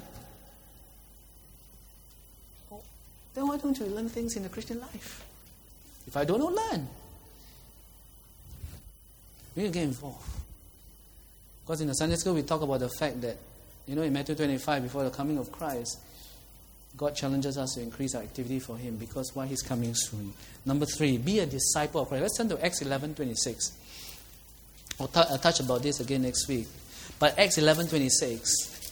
Oh, then why don't you learn things in the Christian life? If I don't know, learn. We need to get involved. Because in the Sunday school, we talk about the fact that, you know, in Matthew twenty-five, before the coming of Christ, God challenges us to increase our activity for Him because why He's coming soon. Number three, be a disciple of Christ. Let's turn to Acts eleven twenty-six. I'll, t- I'll touch about this again next week. But Acts eleven twenty-six.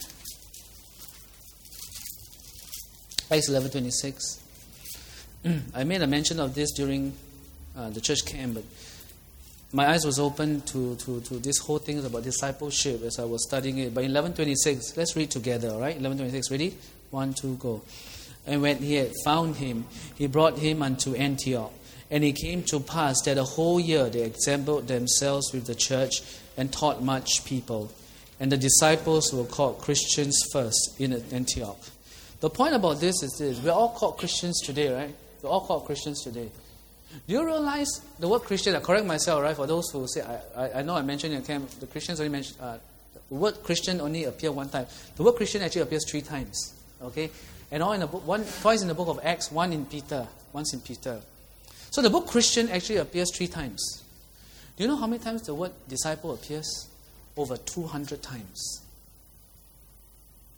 Acts eleven twenty-six. I made a mention of this during uh, the church camp, but my eyes was open to, to, to this whole thing about discipleship as I was studying it. But in eleven twenty-six, let's read together, all right? eleven twenty-six, ready? One, two, go. And when he had found him, he brought him unto Antioch. And it came to pass that a whole year they assembled themselves with the church and taught much people. And the disciples were called Christians first in Antioch. The point about this is this. We're all called Christians today, right? We're all called Christians today. Do you realize the word Christian, I correct myself, right? For those who say, I, I, I know I mentioned in camp, the Christians only mentioned, uh, the word Christian only appeared one time. The word Christian actually appears three times. Okay, and all in the book, one twice in the book of Acts, one in Peter, once in Peter. So the book Christian actually appears three times. Do you know how many times the word disciple appears? Over two hundred times.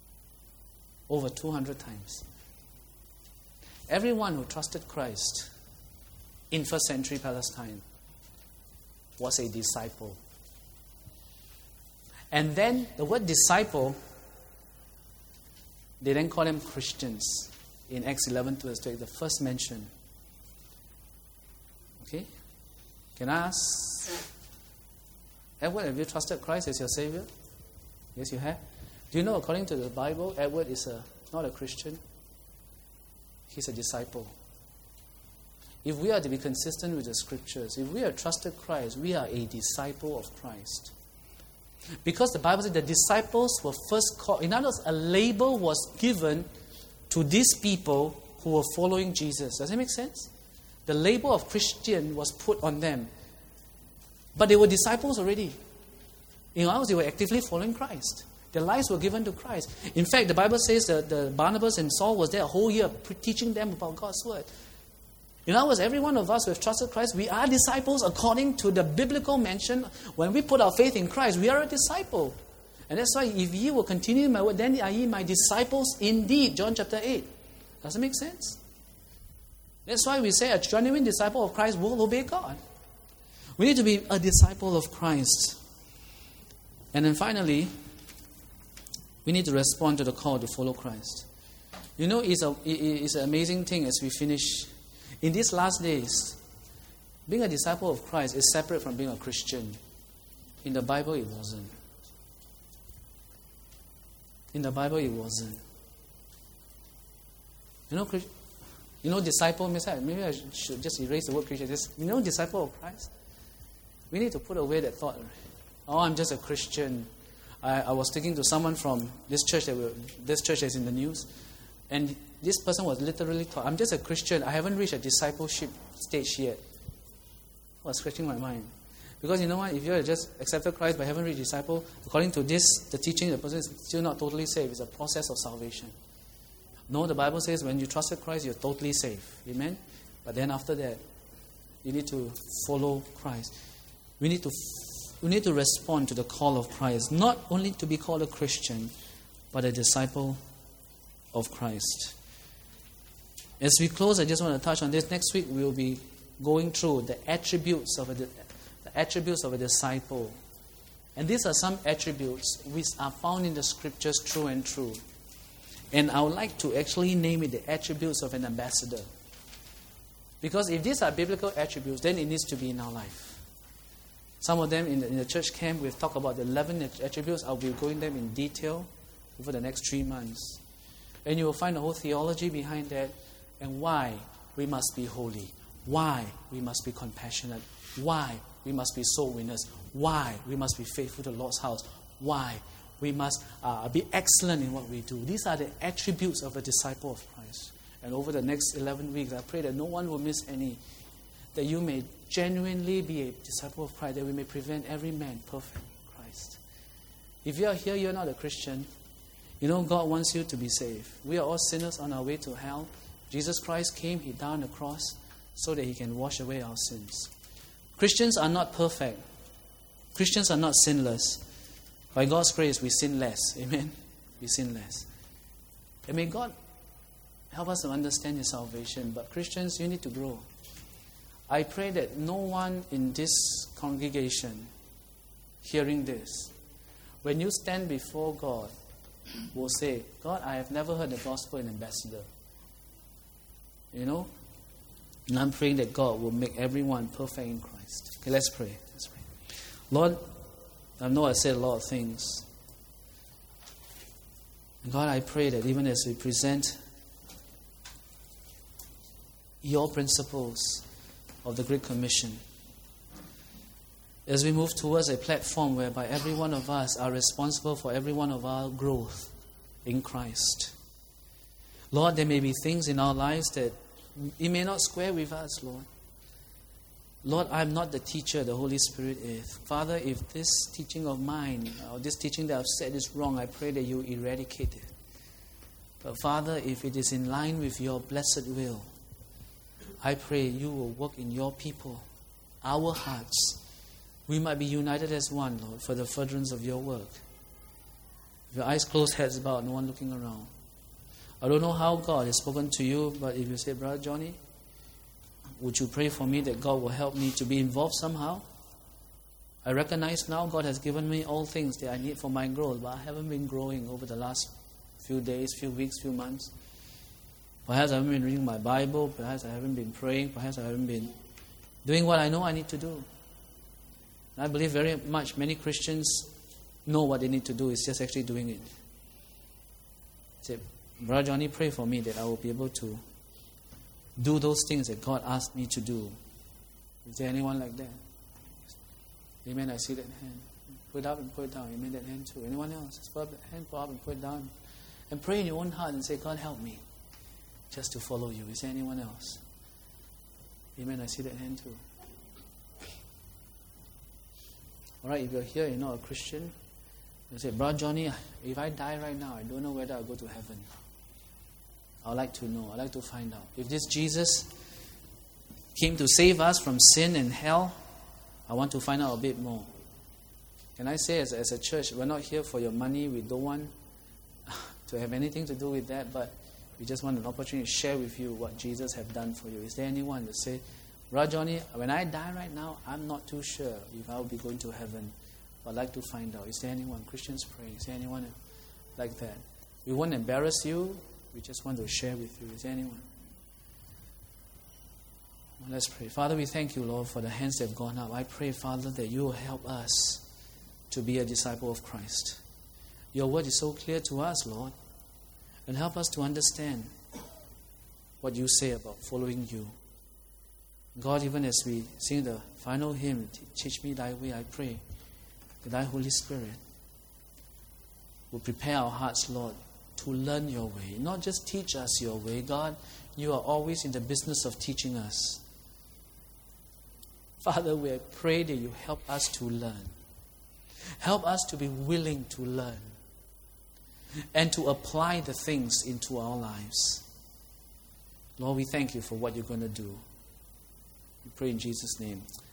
Over two hundred times. Everyone who trusted Christ in first century Palestine was a disciple. And then the word disciple, they then call them Christians in Acts eleven verse twenty, the first mention. Okay? Can I ask, Edward, have you trusted Christ as your Savior? Yes, you have. Do you know, according to the Bible, Edward is a not a Christian. He's a disciple. If we are to be consistent with the Scriptures, if we have trusted Christ, we are a disciple of Christ. Because the Bible says the disciples were first called. In other words, a label was given to these people who were following Jesus. Does that make sense? The label of Christian was put on them. But they were disciples already. In other words, they were actively following Christ. Their lives were given to Christ. In fact, the Bible says that the Barnabas and Saul was there a whole year teaching them about God's Word. In other words, every one of us who have trusted Christ, we are disciples according to the biblical mention. When we put our faith in Christ, we are a disciple. And that's why if ye will continue in my word, then are ye my disciples indeed. John chapter eight. Does it make sense? That's why we say a genuine disciple of Christ will obey God. We need to be a disciple of Christ. And then finally, we need to respond to the call to follow Christ. You know, it's, a, it's an amazing thing as we finish. In these last days, being a disciple of Christ is separate from being a Christian. In the Bible, it wasn't. In the Bible, it wasn't. You know, you know, disciple, maybe I should just erase the word Christian. Just, you know, disciple of Christ? We need to put away that thought. Oh, I'm just a Christian. I, I was speaking to someone from this church that were, this church is in the news, and this person was literally taught, I'm just a Christian. I haven't reached a discipleship stage yet. I was scratching my mind. Because you know what? If you have just accepted Christ but haven't reached disciple, according to this, the teaching, the person is still not totally saved. It's a process of salvation. No, the Bible says when you trusted Christ, you're totally saved. Amen? But then after that, you need to follow Christ. We need to we need to respond to the call of Christ. Not only to be called a Christian, but a disciple of Christ. As we close, I just want to touch on this. Next week, we will be going through the attributes of a, the attributes of a disciple. And these are some attributes which are found in the Scriptures true and true. And I would like to actually name it the attributes of an ambassador. Because if these are biblical attributes, then it needs to be in our life. Some of them in the, in the church camp, we've talked about the eleven attributes. I'll be going them in detail over the next three months. And you will find the whole theology behind that and why we must be holy, why we must be compassionate, why we must be soul winners, why we must be faithful to the Lord's house, why we must uh, be excellent in what we do. These are the attributes of a disciple of Christ. And over the next eleven weeks, I pray that no one will miss any, that you may genuinely be a disciple of Christ, that we may prevent every man perfect in Christ. If you are here, you're not a Christian, you know God wants you to be saved. We are all sinners on our way to hell. Jesus Christ came, He died on the cross so that He can wash away our sins. Christians are not perfect. Christians are not sinless. By God's grace, we sin less. Amen? We sin less. And may God help us to understand His salvation. But Christians, you need to grow. I pray that no one in this congregation hearing this, when you stand before God, will say, God, I have never heard the gospel in Ambassador. You know? And I'm praying that God will make everyone perfect in Christ. Okay, let's pray. Let's pray. Lord, I know I said a lot of things. And God, I pray that even as we present your principles of the Great Commission, as we move towards a platform whereby every one of us are responsible for every one of our growth in Christ. Lord, there may be things in our lives that it may not square with us, Lord. Lord, I'm not the teacher, the Holy Spirit is. Father, if this teaching of mine, or this teaching that I've said is wrong, I pray that you eradicate it. But Father, if it is in line with your blessed will, I pray you will work in your people, our hearts. We might be united as one, Lord, for the furtherance of your work. With your eyes closed, heads bowed, no one looking around. I don't know how God has spoken to you, but if you say, Brother Johnny, would you pray for me that God will help me to be involved somehow? I recognize now God has given me all things that I need for my growth, but I haven't been growing over the last few days, few weeks, few months. Perhaps I haven't been reading my Bible, perhaps I haven't been praying, perhaps I haven't been doing what I know I need to do. And I believe very much many Christians know what they need to do, it's just actually doing it. Say, Brother Johnny, pray for me that I will be able to do those things that God asked me to do. Is there anyone like that? Amen, I see that hand. Put it up and put it down. Amen, that hand too. Anyone else? Just put up that hand, put up and put it down. And pray in your own heart and say, God help me just to follow you. Is there anyone else? Amen, I see that hand too. Alright, if you're here, you're not a Christian, you say, Brother Johnny, if I die right now, I don't know whether I'll go to heaven. I'd like to know. I'd like to find out. If this Jesus came to save us from sin and hell, I want to find out a bit more. Can I say, as, as a church, we're not here for your money. We don't want to have anything to do with that, but we just want an opportunity to share with you what Jesus has done for you. Is there anyone that say, Brother Johnny, when I die right now, I'm not too sure if I'll be going to heaven. But I'd like to find out. Is there anyone? Christians pray. Is there anyone like that? We won't embarrass you. We just want to share with you. Is there anyone? Well, let's pray. Father, we thank you, Lord, for the hands that have gone up. I pray, Father, that you will help us to be a disciple of Christ. Your word is so clear to us, Lord. And help us to understand what you say about following you. God, even as we sing the final hymn, Teach Me Thy Way, I pray that Thy Holy Spirit will prepare our hearts, Lord, to learn your way. Not just teach us your way. God, you are always in the business of teaching us. Father, we pray that you help us to learn. Help us to be willing to learn and to apply the things into our lives. Lord, we thank you for what you're going to do. We pray in Jesus' name.